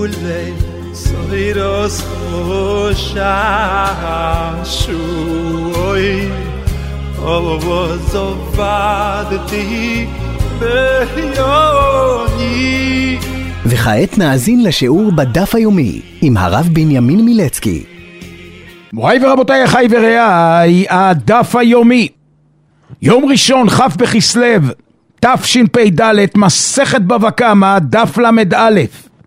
Ule Soiros Osashui Ovozovadti Beyoni. וכעת נאזין לשיעור בדף היומי עם הרב בנימין מילצקי. מוריי ורבותיי, אחי ורעיי, הדף היומי, יום ראשון, כ' בכסלו, תשפ"ד, מסכת בבא קמא, דף ל"א.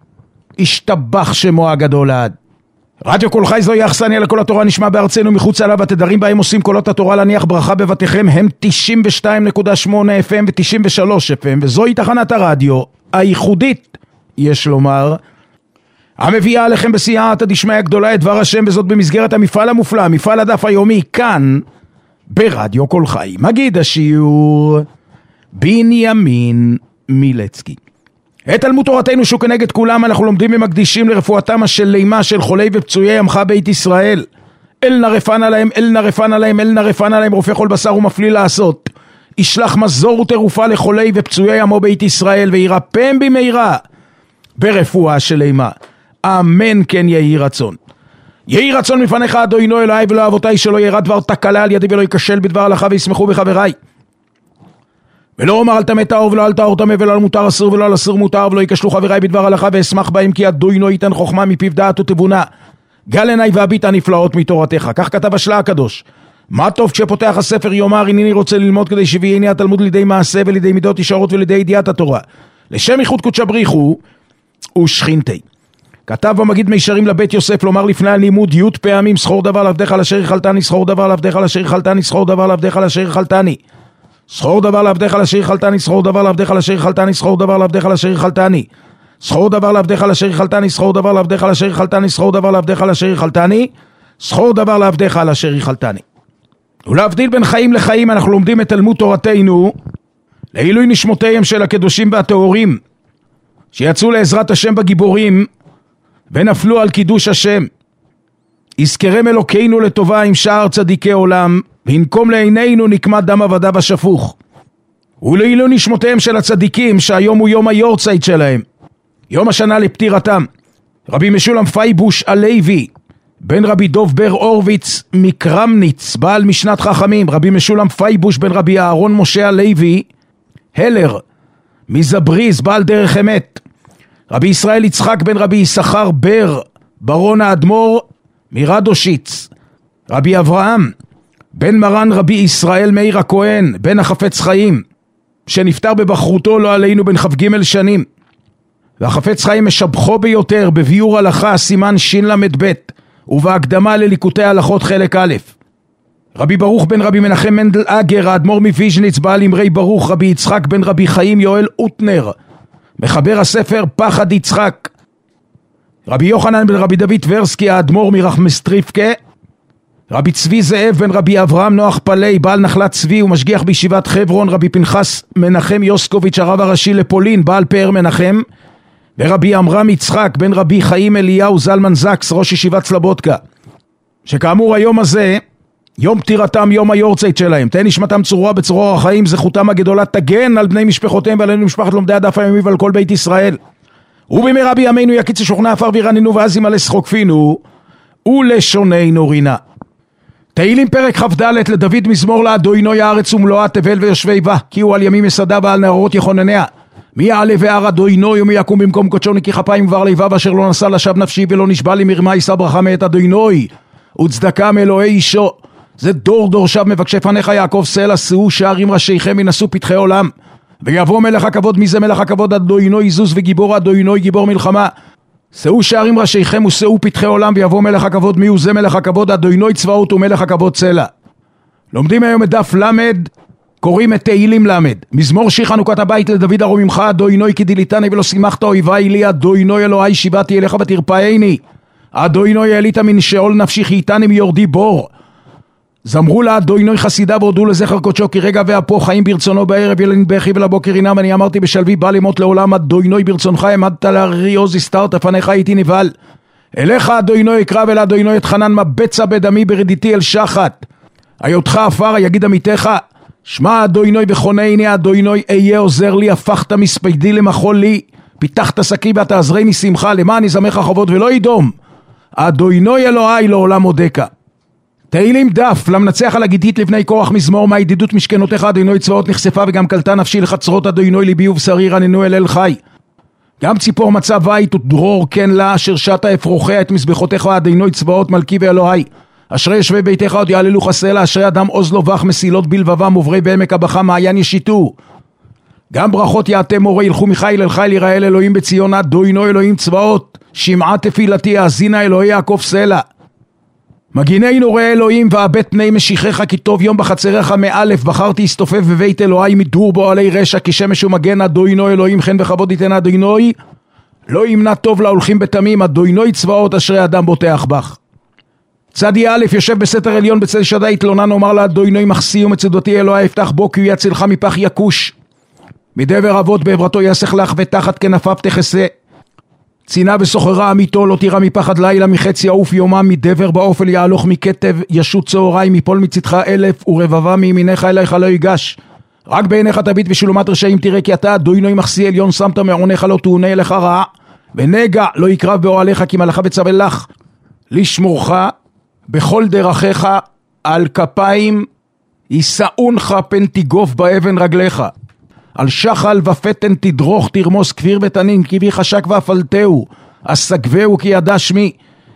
השתבח שמו הגדול לעד. רדיו קול חי זוהי אכסניה לכל התורה, נשמע בארצנו מחוץ עליו. התדרים בהם עושים קולות התורה להניח ברכה בבתיכם הם 92.8 FM ו-93 FM, וזוהי תחנת הרדיו הייחודית, יש לומר, המביאה עליכם בסייעתא דשמיא גדולה את דבר השם, וזאת במסגרת המפעל המופלא, מפעל הדף היומי, כאן ברדיו קול חי. מגיד השיעור בנימין מילצקי. את תלמוד תורתנו שהוא כנגד כולם אנחנו לומדים ומקדישים לרפואתם השלמה של חולי ופצועי עמך בית ישראל. אל נרפן עליהם, אל נרפן עליהם, אל נרפן עליהם, רופא כל בשר ומפליא לעשות. ישלח מזור ותרופה לחולי ופצועי עמו בית ישראל, וירפם במהרה ברפואה שלמה. אמן כן יהי רצון. יהי רצון מפניך אדוני אלוהי ולא אבותיי, שלא ירא דבר תקלה על ידי ולא ייכשל בדבר הלכה, וישמחו בחבריי. ולא אומר אל תמת טהור ולא אל טהור טמא, ולא על מותר אסור ולא על אסור מותר, ולא ייכשלו חבריי בדבר הלכה, ואשמח בהם, כי אדוני ייתן חוכמה מפיו דעת ותבונה. גל עיניי והביט הנפלאות מתורתך. כך כתב השלה הקדוש. מה טוב כשפותח הספר יאמר הנני רוצה ללמוד, כדי שיביאני התלמוד לידי מעשה ולידי מידות ישרות ולידי ידיעת התורה, לשם ייחוד קודשא בריחו ושכינתי. כתב המגיד מישרים לבית יוסף לומר לפני הלימוד י' פעמים, זכור דבר לעבדך על אשר יחלתני, זכור דבר לעבדך על אשר יחלתני, זכור דבר לעבדך על אשר יחלתני, זכור דבר לעבדך על אשר יחלתני, זכור דבר לעבדך על אשר יחלתני, זכור דבר לעבדך על אשר יחלתני, זכור דבר לעבדך על אשר יחלתני, זכור דבר לעבדך על אשר יחלתני, זכור דבר לעבדך על אשר יחלתני, זכור דבר לעבדך על אשר יחלתני. ולהבדיל בין חיים לחיים אנחנו לומדים את תלמוד תורתנו לעילוי נשמותיהם של הקדושים והטהורים שיצאו לעזרת השם בגיבורים ונפלו על קידוש השם. יזכרם אלוקינו לטובה עם שאר צדיקי עולם, וינקום לעינינו נקמת דם עבדיו השפוך. ולעילוי נשמותיהם של הצדיקים שהיום הוא יום היורצייט שלהם, יום השנה לפטירתם. רבי משולם פייבוש הלוי בן רבי דוב בר אורוויץ מקרמניץ, בעל משנת חכמים. רבי משולם פייבוש בן רבי אהרון משה הלוי הלר מזבריז, בעל דרך אמת. רבי ישראל יצחק בן רבי יששכר בר ברון האדמו"ר מרדושיץ. רבי אברהם בן מרן רבי ישראל מאיר הכהן בן החפץ חיים, שנפטר בבחרותו לא עלינו בן כ"ג שנים. והחפץ חיים משבחו ביותר בביאור הלכה סימן של"ב ובהקדמה לליקוטי הלכות חלק א'. רבי ברוך בן רבי מנחם מנדל אגר האדמו"ר מוויז'ניץ, בעל אמרי ברוך. רבי יצחק בן רבי חיים יואל אוטנר מחבר הספר פחד יצחק. רבי יוחנן בן רבי דוד טברסקי האדמו"ר מרחמסטריפקה. רבי צבי זאב בן רבי אברהם נוח פלי, בעל נחלת צבי ומשגיח בישיבת חברון. רבי פנחס מנחם יוסקוביץ' הרב הראשי לפולין, בעל פאר מנחם. ורבי אמרם יצחק בן רבי חיים אליהו זלמן זקס, ראש ישיבת סלבודקה, שכאמור היום הזה יום פטירתם, יום היורצייט שלהם. תהא נשמתם צרורה בצרור החיים, זכותם הגדולה תגן על בני משפחותיהם ועלינו משפחת לומדי הדף היומי ועל כל בית ישראל. ובמהרה בימינו יקיץ שוכנה עפר וירננו, ואז ימלא שחוק פינו ולשוננו רינה. תהילים פרק כ"ד. לדוד מזמור לאדוני הארץ ומלואה, תבל ויושבי בה, כי הוא על ימים יסדה ועל נהרות יכונניה. מי יעלה בהר אדוני ומי יקום במקום קודשו, נקי כפיים ודבר לבב, אשר לא נשא לשווא נפשי ולא נשבע לי מרמה, יישא ברכה מאת אדוני וצדקה מאלוהי אישו. זה דור דורשיו מבקשי פניך יעקב סלע, שאו שערים ראשיכם ינשאו פתחי עולם. ויבוא מלך הכבוד. מי זה מלך הכבוד? אדוני יזוז וגיבור אדוני גיבור מלחמה. שאו שערים ראשיכם ושאו פתחי עולם, ויבוא מלך הכבוד. מי הוא זה מלך הכבוד? אדוני צבאות ומלך הכבוד סלע. לומדים היום את דף למד, קוראים את תהילים למד. מזמור שיר חנוכת הבית לדוד הרוממך, אדוני כי דיליתני ולא שימחת אויבי לי, אדוני אלוהי שיבתי אליך ותרפאני, אדוני העלית מן שאול נפשי, חייתני מיורדי בור. זמרו לה אדוני חסידה והודו לזכר קודשו, כי רגע והפו חיים ברצונו, בערב ילין בכי ולבוקר ינם. אני אמרתי בשלבי בא למות לעולם, אדוני ברצונך העמדת להרי עוז הסתרת, פניך הייתי נבהל. אליך אדוני אקרא ולאדוני אתחנן, מה בצע בדמי ברדיתי אל שחת. היותך עפר יגיד עמיתך, שמע אדוני וחונני, אדוני אהיה עוזר לי, הפכת מספדי למחול לי, פיתחת שקי ותעזרי משמחה, למען יזמך חובות ולא ידום. אדוני אלוהי לעולם הודקה. תהילים דף, למנצח על הגיתית לבני כוח מזמור, מהידידות משכנותיך אדוני צבאות נחשפה וגם קלטה נפשי לחצרות אדוני ליבי ובשרי רננו אל חי. גם ציפור מצא בית ודרור כן לה, אשר שתה אפרוחיה את מזבחותיך אדוני צבאות מלכי ואלוהי. אשרי ישבי ביתך עוד יעללו חסלה, אשרי אדם עוז לו בך מסילות בלבבם עוברי בעמק הבכה מעיין ישיתו. גם ברכות יעתם מורה ילכו מחיל אל חיל יראל אלוהים בציון אדוני אלוהים צבאות, שמעה תפילתי האזינה אלוהי יעקב סלע. מגיננו ראה אלוהים ואבט פני משיחך, כי טוב יום בחצריך מאלף, בחרתי הסתופף בבית אלוהי מדור בו עלי רשע, כי שמש ומגן אדוני אלוהים חן וכבוד ייתן אדוני, לא ימנע טוב להולכים בתמים, אדוני צבאות אשרי אדם בוטח בך. צדי א' יושב בסתר עליון בצל שדי תלונה, נאמר לאדוני מחסי ומצדותי אלוהי יפתח בו, כי הוא יצילך מפח יקוש. מדבר אבות בעברתו יסך לך ותחת כנפיו תכסה. צינה וסוחרה אמיתו לא תירא מפחד לילה, מחץ יעוף יומם, מדבר באופל יהלוך, מכתב ישות צהרי, מפול מצדך 1000 ורבבה מימינך אליך לא ייגש. רק בעיניך תביט ושלומת רשעים תראה, כי אתה אדוני מחסי עליון שמת מעונך לא תעונה אליך רע, ונגע לא יקרב באוהליך, כי מלאכה וצווה לך לשמורך בכל דרכיך, על כפיים ישאונך פן תיגוף באבן רגליך. על שחל ופתן תדרוך תרמוס כפיר ותנין, כי בי חשק ואפלתהו, אסגבהו כי ידע שמי.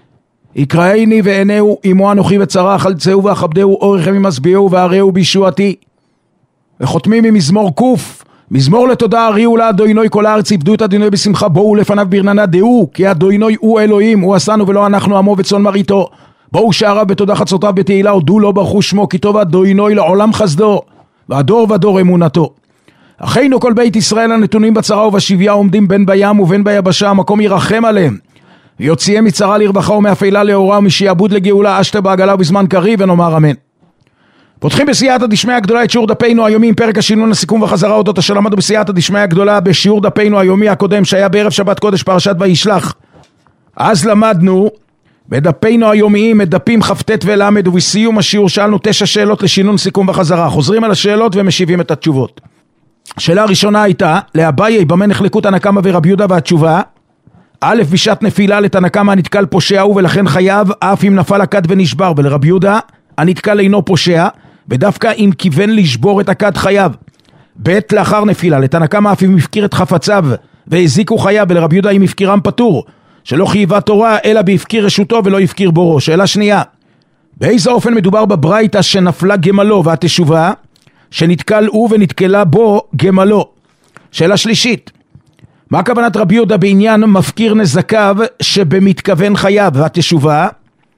יקראיני ועינהו עמו אנוכי וצרח, חלצהו ואכבדהו, אורך ממסביהו והראהו בישועתי. וחותמים ממזמור קוף, מזמור לתודה הריעו לאדוני כל הארץ, עבדו את אדוני בשמחה, בואו לפניו ברננה דעו, כי אדוני הוא אלוהים, הוא עשנו ולא אנחנו עמו וצאן מרעיתו. בואו שעריו בתודה חצותיו בתהילה, הודו לו ברכו שמו, כי טוב אדוני לעולם חסדו, והדור ודור אמונתו. אחינו כל בית ישראל הנתונים בצרה ובשביה, עומדים בין בים ובין ביבשה, המקום ירחם עליהם, ויוציאם מצרה לרווחה ומאפלה לאורה, ומשעבוד לגאולה אשתה בעגלה ובזמן קריב, ונאמר אמן. פותחים בסייעתא דשמיא הגדולה את שיעור דפינו היומי עם פרק השינון, הסיכום וחזרה אודות אשר למדנו בסייעתא דשמיא הגדולה בשיעור דפינו היומי הקודם שהיה בערב שבת קודש פרשת וישלח. אז למדנו בדפינו היומיים את דפים כ"ט ולמד, ובסיום השיעור שאלנו 9 שאלות לשינון, סיכום וחזרה. חוזרים על השאלות ומשיבים את התשובות. השאלה הראשונה הייתה לאביי במה נחלקו תנא קמא ורבי יהודה, והתשובה א', בשעת נפילה לתנא קמא הנתקל פושע הוא ולכן חייב אף אם נפל הכד ונשבר, ולרבי יהודה הנתקל אינו פושע ודווקא אם כיוון לשבור את הכד חייב. ב', לאחר נפילה לתנא קמא אף אם הפקיר את חפציו והזיקו חייב, ולרבי יהודה אם הפקירם פטור, שלא חייבה תורה אלא בהפקיר רשותו ולא הפקיר בורו. שאלה שנייה, באיזה אופן מדובר בברייתא שנפלה גמלו, והתשובה שנתקל הוא ונתקלה בו גמלו. שאלה שלישית, מה כוונת רבי יהודה בעניין מפקיר נזקיו שבמתכוון חייב, והתשובה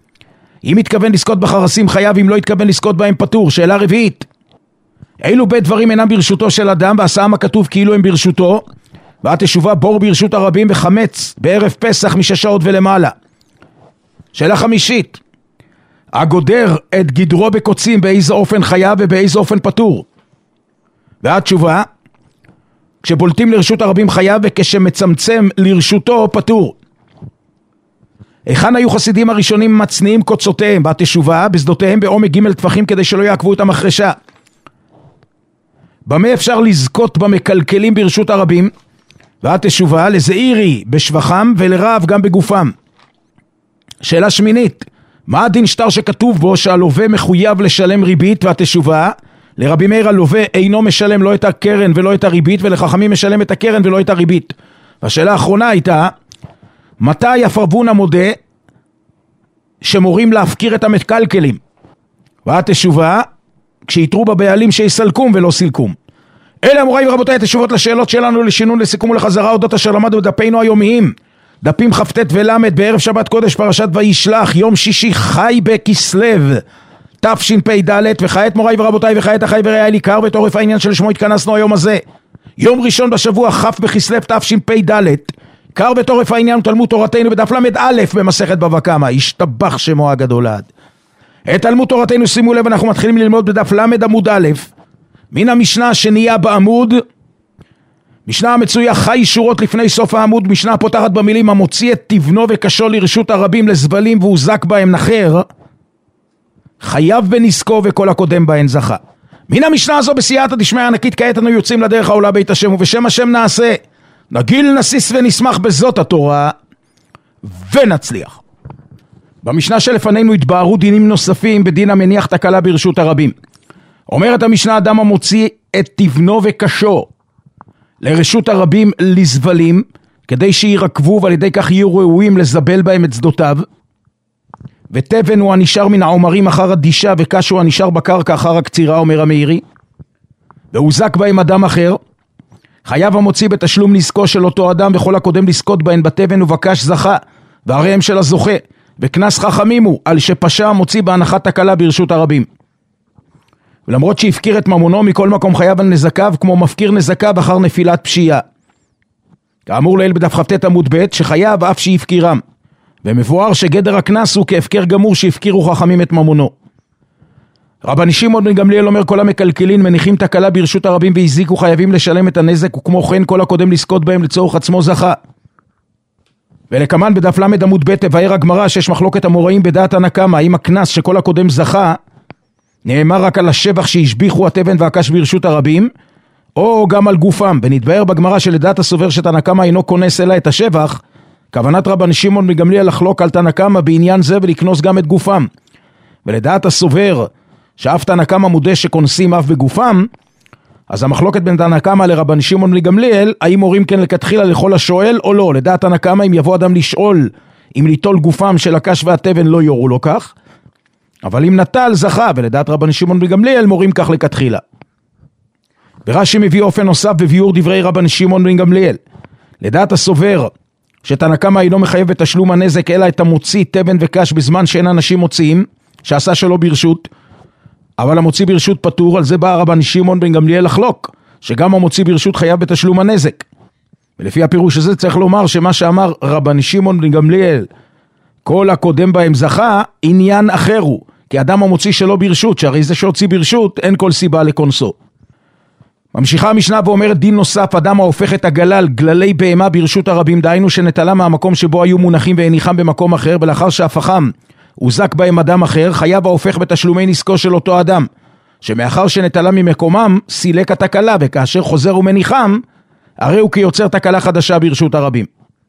אם מתכוון לזכות בחרסים חייב, אם לא התכוון לזכות בהם פטור. שאלה רביעית, אילו בית דברים אינם ברשותו של אדם ועשאם הכתוב כאילו הם ברשותו, והתשובה בור ברשות הרבים וחמץ בערב פסח 6 שעות ולמעלה. שאלה חמישית, הגודר את גדרו בקוצים באיזה אופן חייב ובאיזה אופן פטור. והתשובה, כשבולטים לרשות הרבים חייב וכשמצמצם לרשותו פטור. היכן היו חסידים הראשונים מצניעים קוצותיהם? והתשובה, בשדותיהם בעומק ג' טפחים כדי שלא יעקבו את המחרשה. במה אפשר לזכות במקלקלים ברשות הרבים? והתשובה, לזעירי בשבחם ולרב גם בגופם. שאלה שמינית, מה הדין שטר שכתוב בו שהלווה מחויב לשלם ריבית? והתשובה, לרבי מאיר הלווה אינו משלם לא את הקרן ולא את הריבית, ולחכמים משלם את הקרן ולא את הריבית. והשאלה האחרונה הייתה, מתי יפרבון המודה שמורים להפקיר את המקלקלים? והתשובה, כשיתרו בבעלים שיסלקום ולא סילקום. אלה אמוריי ורבותיי התשובות לשאלות שלנו לשינון, לסיכום ולחזרה אודות אשר למדנו בדפינו היומיים, דפים כ"ט ולמד בערב שבת קודש פרשת וישלח, יום שישי חי בכסלו תשפ"ד. וכעת מוריי ורבותיי וכעת אחי ורעיי ניכר בתורף העניין שלשמו התכנסנו היום הזה, יום ראשון בשבוע כ' בכסלו תשפ"ד, קר בתורף העניין תלמוד תורתנו בדף ל"א במסכת בבא קמא, ישתבח שמו הגדול עד. את תלמוד תורתנו שימו לב, אנחנו מתחילים ללמוד בדף ל' עמוד א', מן המשנה השנייה בעמוד, משנה המצויה חי שורות לפני סוף העמוד, משנה פותחת במילים המוציא את תבנו וקשו לרשות הרבים לזבלים והוזק בהם נחר, חייב בנזקו וכל הקודם בהן זכה. מן המשנה הזו בסייעתא דשמיא ענקית כעת אנו יוצאים לדרך העולה בית השם, ובשם השם נעשה. נגיל נסיס ונשמח בזאת התורה ונצליח. במשנה שלפנינו התבהרו דינים נוספים בדין המניח תקלה ברשות הרבים. אומרת המשנה, אדם המוציא את תבנו וקשו לרשות הרבים לזבלים, כדי שירקבו ועל ידי כך יהיו ראויים לזבל בהם את שדותיו, ותבן הוא הנשאר מן העומרים אחר הדישה, וקש הוא הנשאר בקרקע אחר הקצירה, אומר המאירי, והוזק בהם אדם אחר, חייב המוציא בתשלום נזקו של אותו אדם, וכל הקודם לזכות בהן בתבן ובקש זכה, והרי הם של הזוכה, וכנס חכמים הוא על שפשע המוציא בהנחת תקלה ברשות הרבים. ולמרות שהפקיר את ממונו, מכל מקום חייב על נזקיו, כמו מפקיר נזקיו אחר נפילת פשיעה. כאמור לעיל בדף כ"ט עמוד ב', שחייב אף שהפקירם. ומבואר שגדר הכנס הוא כהפקר גמור שהפקירו חכמים את ממונו. רבן שמעון בן גמליאל אומר, כל המקלקלין מניחים תקלה ברשות הרבים והזיקו חייבים לשלם את הנזק, וכמו כן כל הקודם לזכות בהם לצורך עצמו זכה. ולכמן בדף למד עמוד ב' תבאר הגמרא שיש מחלוקת המוראים בדעת הנקמה, האם הכנס שכל הקודם זכה נאמר רק על השבח שהשביחו התבן והקש ברשות הרבים, או גם על גופם. ונתבהר בגמרא שלדעת הסובר שתנקמה אינו כונס אלא את השבח, כוונת רבן שמעון בן גמליאל לחלוק על תנקמה בעניין זה ולקנוס גם את גופם. ולדעת הסובר שאף תנקמה מודה שכונסים אף בגופם, אז המחלוקת בין תנקמה לרבן שמעון בן גמליאל, האם מורים כן לכתחילה לכל השואל או לא. לדעת תנקמה, אם יבוא אדם לשאול אם ליטול גופם של הקש והתבן, לא יורו לו כך, אבל אם נטל זכה. ולדעת רבן שמעון בן גמליאל מורים כך לכתחילה. ברש"י מביא אופן נוסף בביאור דברי רבן שמעון בן גמליאל. לדעת הסובר שתנקמה אינו מחייב בתשלום הנזק אלא את המוציא תבן וקש בזמן שאין אנשים מוציאים, שעשה שלא ברשות, אבל המוציא ברשות פטור. על זה בא רבן שמעון בן גמליאל לחלוק, שגם המוציא ברשות חייב בתשלום הנזק. ולפי הפירוש הזה צריך לומר שמה שאמר רבן שמעון בן גמליאל, כל הקודם בהם זכה, עניין אחר הוא, כי אדם המוציא שלא ברשות, שהרי זה שהוציא ברשות, אין כל סיבה לקונסו. ממשיכה המשנה ואומרת דין נוסף, אדם ההופך את הגלל, גללי בהמה ברשות הרבים, דהיינו שנטלה מהמקום שבו היו מונחים והניחם במקום אחר, ולאחר שהפכם הוזק בהם אדם אחר, חייב ההופך בתשלומי נזקו של אותו אדם, שמאחר שנטלה ממקומם, סילק התקלה, וכאשר חוזר ומניחם, הרי הוא כיוצר תקלה חדשה ברשות הרבים.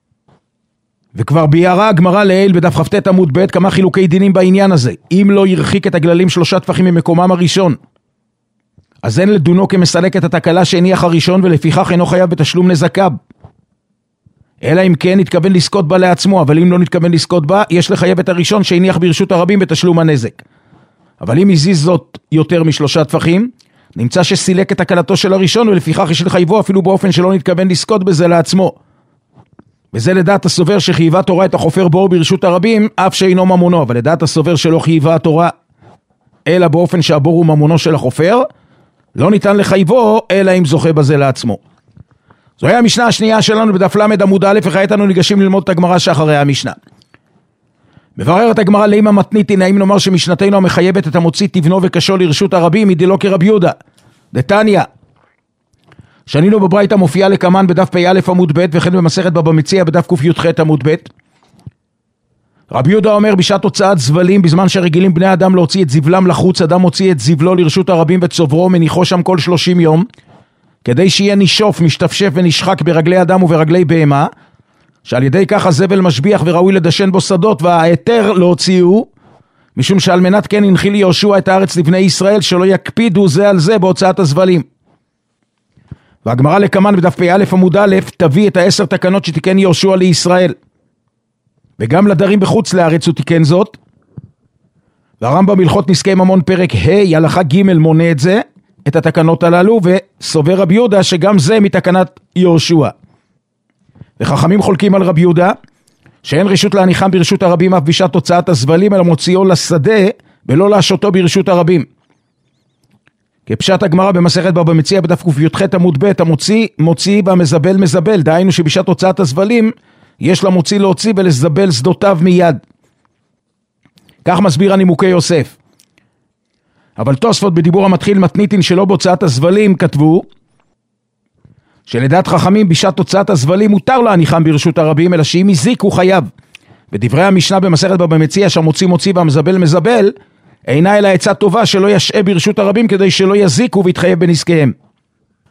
וכבר ביארה הגמרא לעיל בדף כ"ט עמוד ב' כמה חילוקי דינים בעניין הזה. אם לא ירחיק את הגללים 3 טפחים ממקומם הראשון, אז אין לדונו כמסלק את התקלה שהניח הראשון, ולפיכך אינו חייב בתשלום נזקיו. אלא אם כן נתכוון לזכות בה לעצמו, אבל אם לא נתכוון לזכות בה, יש לחייב את הראשון שהניח ברשות הרבים בתשלום הנזק. אבל אם הזיז זאת יותר מ3 טפחים, נמצא שסילק את תקלתו של הראשון, ולפיכך יש לחייבו אפילו באופן שלא נתכוון לזכות בזה לעצמו. וזה לדעת הסובר שחייבה תורה את החופר בור ברשות הרבים, אף שאינו ממונו. אבל לדעת הסובר שלא חייבה התורה אלא באופן שהבור הוא ממונו של החופר, לא ניתן לחייבו אלא אם זוכה בזה לעצמו. זוהי המשנה השנייה שלנו בדף למד עמוד א', וכעת אנו ניגשים ללמוד את הגמרא שאחרי המשנה. מבררת הגמרא לימה מתניתין, האם נאמר שמשנתנו המחייבת את המוציא תבנו וקשו לרשות הרבים היא דלא כרבי יהודה. דתניא, שנינו בברייתא מופיעה לכמן בדף פ"א עמוד ב', וכן במסכת בבא מציעא בדף ק"ח עמוד ב'. רבי יהודה אומר, בשעת הוצאת זבלים, בזמן שרגילים בני אדם להוציא את זבלם לחוץ, אדם מוציא את זבלו לרשות הרבים וצוברו, מניחו שם כל 30 יום, כדי שיהיה נשוף, משתפשף ונשחק ברגלי אדם וברגלי בהמה, שעל ידי כך הזבל משביח וראוי לדשן בו שדות, וההיתר להוציאו, משום שעל מנת כן הנחיל יהושע את הארץ לבני ישראל, שלא יקפידו זה על זה בהוצאת הזבלים. והגמרא לכמן בדף פ"א עמוד א' תביא את 10 תקנות שתיקן יהושע לישראל, וגם לדרים בחוץ לארץ הוא תיקן זאת. והרמב"ם הלכות נזקי ממון פרק ה' הלכה ג' מונה את זה, את התקנות הללו, וסובר רבי יהודה שגם זה מתקנת יהושע. וחכמים חולקים על רבי יהודה שאין רשות להניחם ברשות הרבים אף בשעת הוצאת הזבלים, אלא מוציאו לשדה ולא להשותו ברשות הרבים. כפשט הגמרא במסכת בבא מציעא בדף ק"ח עמוד ב', המוציא מוציא והמזבל מזבל, דהיינו שבשעת הוצאת הזבלים יש למוציא להוציא ולזבל שדותיו מיד. כך מסביר הנימוקי יוסף. אבל תוספות בדיבור המתחיל מתניתין שלא בהוצאת הזבלים כתבו שלדעת חכמים בשעת הוצאת הזבלים מותר להניחם ברשות הרבים, אלא שאם הזיק הוא חייב. בדברי המשנה במסכת בבא מציעא שהמוציא מוציא והמזבל מזבל, אינה אלא עצה טובה שלא ישעה ברשות הרבים כדי שלא יזיקו ויתחייב בנזקיהם.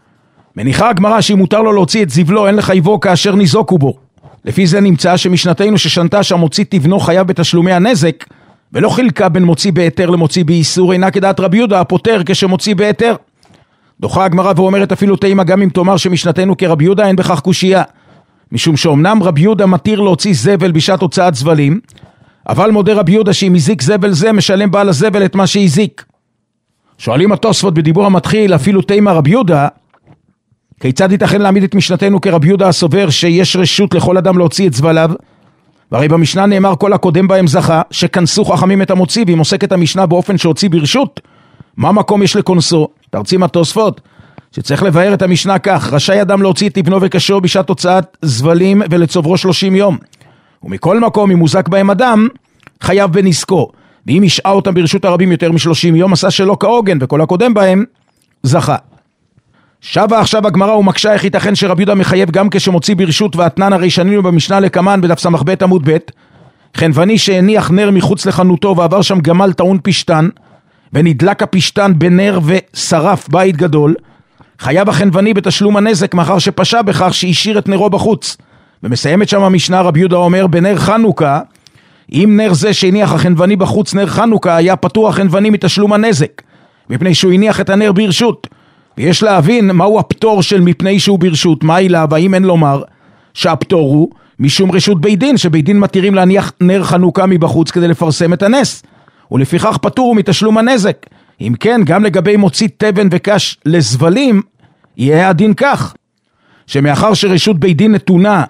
מניחה הגמרא שאם מותר לו להוציא את זבלו אין לחייבו כאשר ניזוקו בו. לפי זה נמצא שמשנתנו ששנתה שהמוציא תבנו חייב בתשלומי הנזק, ולא חילקה בין מוציא בהיתר למוציא באיסור, אינה כדעת רבי יהודה הפוטר כשמוציא בהיתר. דוחה הגמרא ואומרת אפילו תימה גם אם תאמר שמשנתנו כרבי יהודה אין בכך קושייה, משום שאומנם רבי יהודה מתיר להוציא זבל בשעת הוצאת זבלים, אבל מודה רבי יהודה שאם הזיק זבל זה משלם בעל הזבל את מה שהזיק. שואלים התוספות בדיבור המתחיל אפילו תימה רבי יהודה, כיצד ייתכן להעמיד את משנתנו כרבי יהודה הסובר שיש רשות לכל אדם להוציא את זבליו? והרי במשנה נאמר כל הקודם בהם זכה, שכנסו חכמים את המוציא, ואם עוסקת המשנה באופן שהוציא ברשות, מה מקום יש לכונסו? תרצים התוספות שצריך לבאר את המשנה כך, רשאי אדם להוציא את תבנו וקשו בשעת הוצאת זבלים ולצוברו 30 יום, ומכל מקום אם מוזק בהם אדם חייב בנזקו, ואם ישעה אותם ברשות הרבים יותר מ30 יום עשה שלא כהוגן, וכל הקודם בהם זכה. שבה עכשיו הגמרא ומקשה איך ייתכן שרבי יהודה מחייב גם כשמוציא ברשות, והתנן הרי שנינו במשנה לקמן בדף סמ"ב עמוד ב', חנווני שהניח נר מחוץ לחנותו ועבר שם גמל טעון פשטן, ונדלק הפשטן בנר ושרף בית גדול, חייב החנווני בתשלום הנזק מאחר שפשע בכך שהשאיר את נרו בחוץ. ומסיימת שם המשנה רבי יהודה אומר בנר חנוכה, אם נר זה שהניח החנווני בחוץ נר חנוכה היה פטור החנווני מתשלום הנזק, מפני שהוא הניח את הנר ברשות. ויש להבין מהו הפטור של מפני שהוא ברשות, מה אילה, והאם אין לומר שהפטור הוא משום רשות בית דין, שבית דין מתירים להניח נר חנוכה מבחוץ כדי לפרסם את הנס, ולפיכך פטור הוא מתשלום הנזק. אם כן, גם לגבי מוציא תבן וקש לזבלים, יהיה הדין כך, שמאחר שרשות בית דין נתונה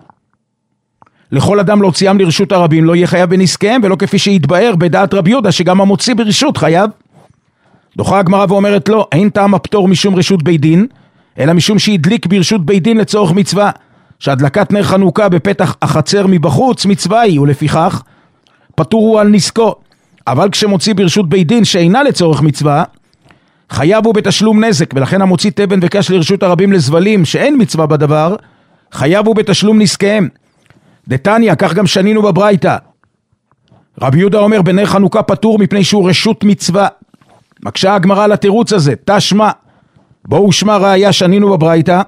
לכל אדם להוציאם לרשות הרבים, לא יהיה חייב בנזקיהם, ולא כפי שהתבאר בדעת רבי יהודה, שגם המוציא ברשות חייב. דוחה הגמרא ואומרת לא, אין טעם הפטור משום רשות בית דין, אלא משום שהדליק ברשות בית דין לצורך מצווה, שהדלקת נר חנוכה בפתח החצר מבחוץ מצווה היא, ולפיכך פטור הוא על נזקו. אבל כשמוציא ברשות בית דין שאינה לצורך מצווה, חייב הוא בתשלום נזק, ולכן המוציא תבן וקש לרשות הרבים לזבלים שאין מצווה בדבר, חייב הוא בתשלום נזקיהם. דתניא, כך גם שנינו בברייתא, רבי יהודה אומר בנר חנוכה פטור מפני שהוא רשות מצווה. מקשה הגמרא על התירוץ הזה, תשמע, בואו שמע ראיה שנינו בברייתא,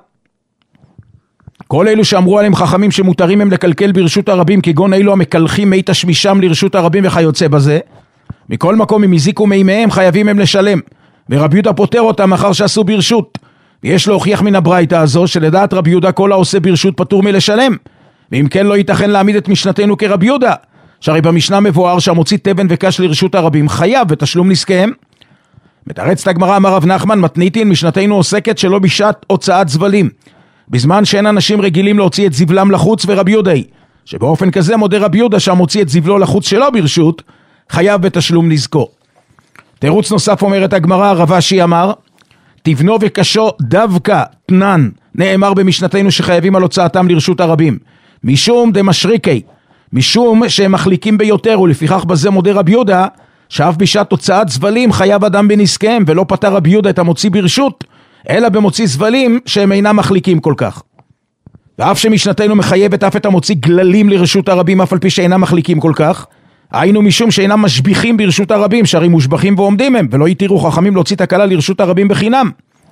כל אלו שאמרו עליהם חכמים שמותרים הם לקלקל ברשות הרבים, כגון אלו המקלחים מי תשמישם לרשות הרבים וכיוצא בזה, מכל מקום אם הזיקו מימיהם חייבים הם לשלם, ורבי יהודה פותר אותם אחר שעשו ברשות, ויש להוכיח מן הברייתא הזו שלדעת רבי יהודה כל העושה ברשות פטור מלשלם, ואם כן לא ייתכן להעמיד את משנתנו כרבי יהודה, שהרי במשנה מבואר שהמוציא תבן וקש לרשות הרבים חייב בתשלום נזקיהם. מתרצת הגמרא אמר רב נחמן מתניתין, משנתנו עוסקת שלא בשעת הוצאת זבלים, בזמן שאין אנשים רגילים להוציא את זבלם לחוץ, ורבי יהודה שבאופן כזה מודה רבי יהודה שהמוציא את זבלו לחוץ שלא ברשות חייב בתשלום נזקו. תירוץ נוסף אומרת הגמרא, רב אשי אמר תבנו וקשו דווקא תנן, נאמר במשנתנו שחייבים על הוצאתם לרשות הרבים, משום דמשריקי, משום שהם מחליקים ביותר, ולפיכך בזה מודה רבי יהודה שאף בשעת הוצאת זבלים חייב אדם בנזקיהם, ולא פטר רבי יהודה את המוציא ברשות, אלא במוציא זבלים שהם אינם מחליקים כל כך. ואף שמשנתנו מחייבת אף את המוציא גללים לרשות הרבים, אף על פי שאינם מחליקים כל כך, היינו משום שאינם משביחים ברשות הרבים, שהרי מושבחים ועומדים הם, ולא יתירו חכמים להוציא תקלה לרשות הרבים בחינם.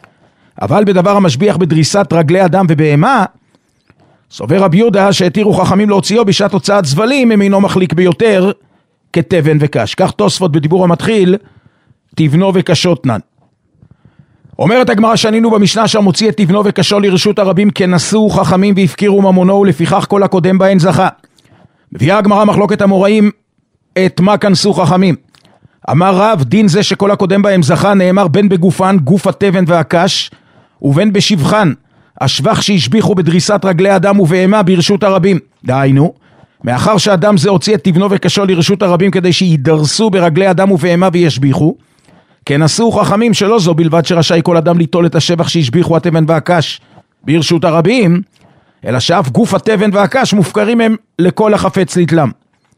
אבל בדבר המשביח בדריסת רגלי אדם ובהמה, סובר רבי יהודה שהתירו חכמים להוציאו בשעת הוצאת זבלים, הם אינו מחליק ביותר כתבן וקש. כך תוספות בדיבור המתחיל, תבנו וקשותנן. אומרת הגמרא שנינו במשנה שהמוציא את תבנו וקשו לרשות הרבים כנסו חכמים והפקירו ממונו, ולפיכך כל הקודם בהן זכה. מביאה הגמרא מחלוקת המוראים את מה כנסו חכמים. אמר רב, דין זה שכל הקודם בהם זכה נאמר בין בגופן גוף התבן והקש, ובין בשבחן השבח שהשביחו בדריסת רגלי אדם ובהמה ברשות הרבים. דהיינו, מאחר שאדם זה הוציא את תבנו וקשו לרשות הרבים כדי שידרסו ברגלי אדם ובהמה וישביחו, כן עשו חכמים שלא זו בלבד שרשאי כל אדם ליטול את השבח שהשביחו התבן והקש ברשות הרבים, אלא שאף גוף התבן והקש מופקרים הם לכל החפץ ליטלם.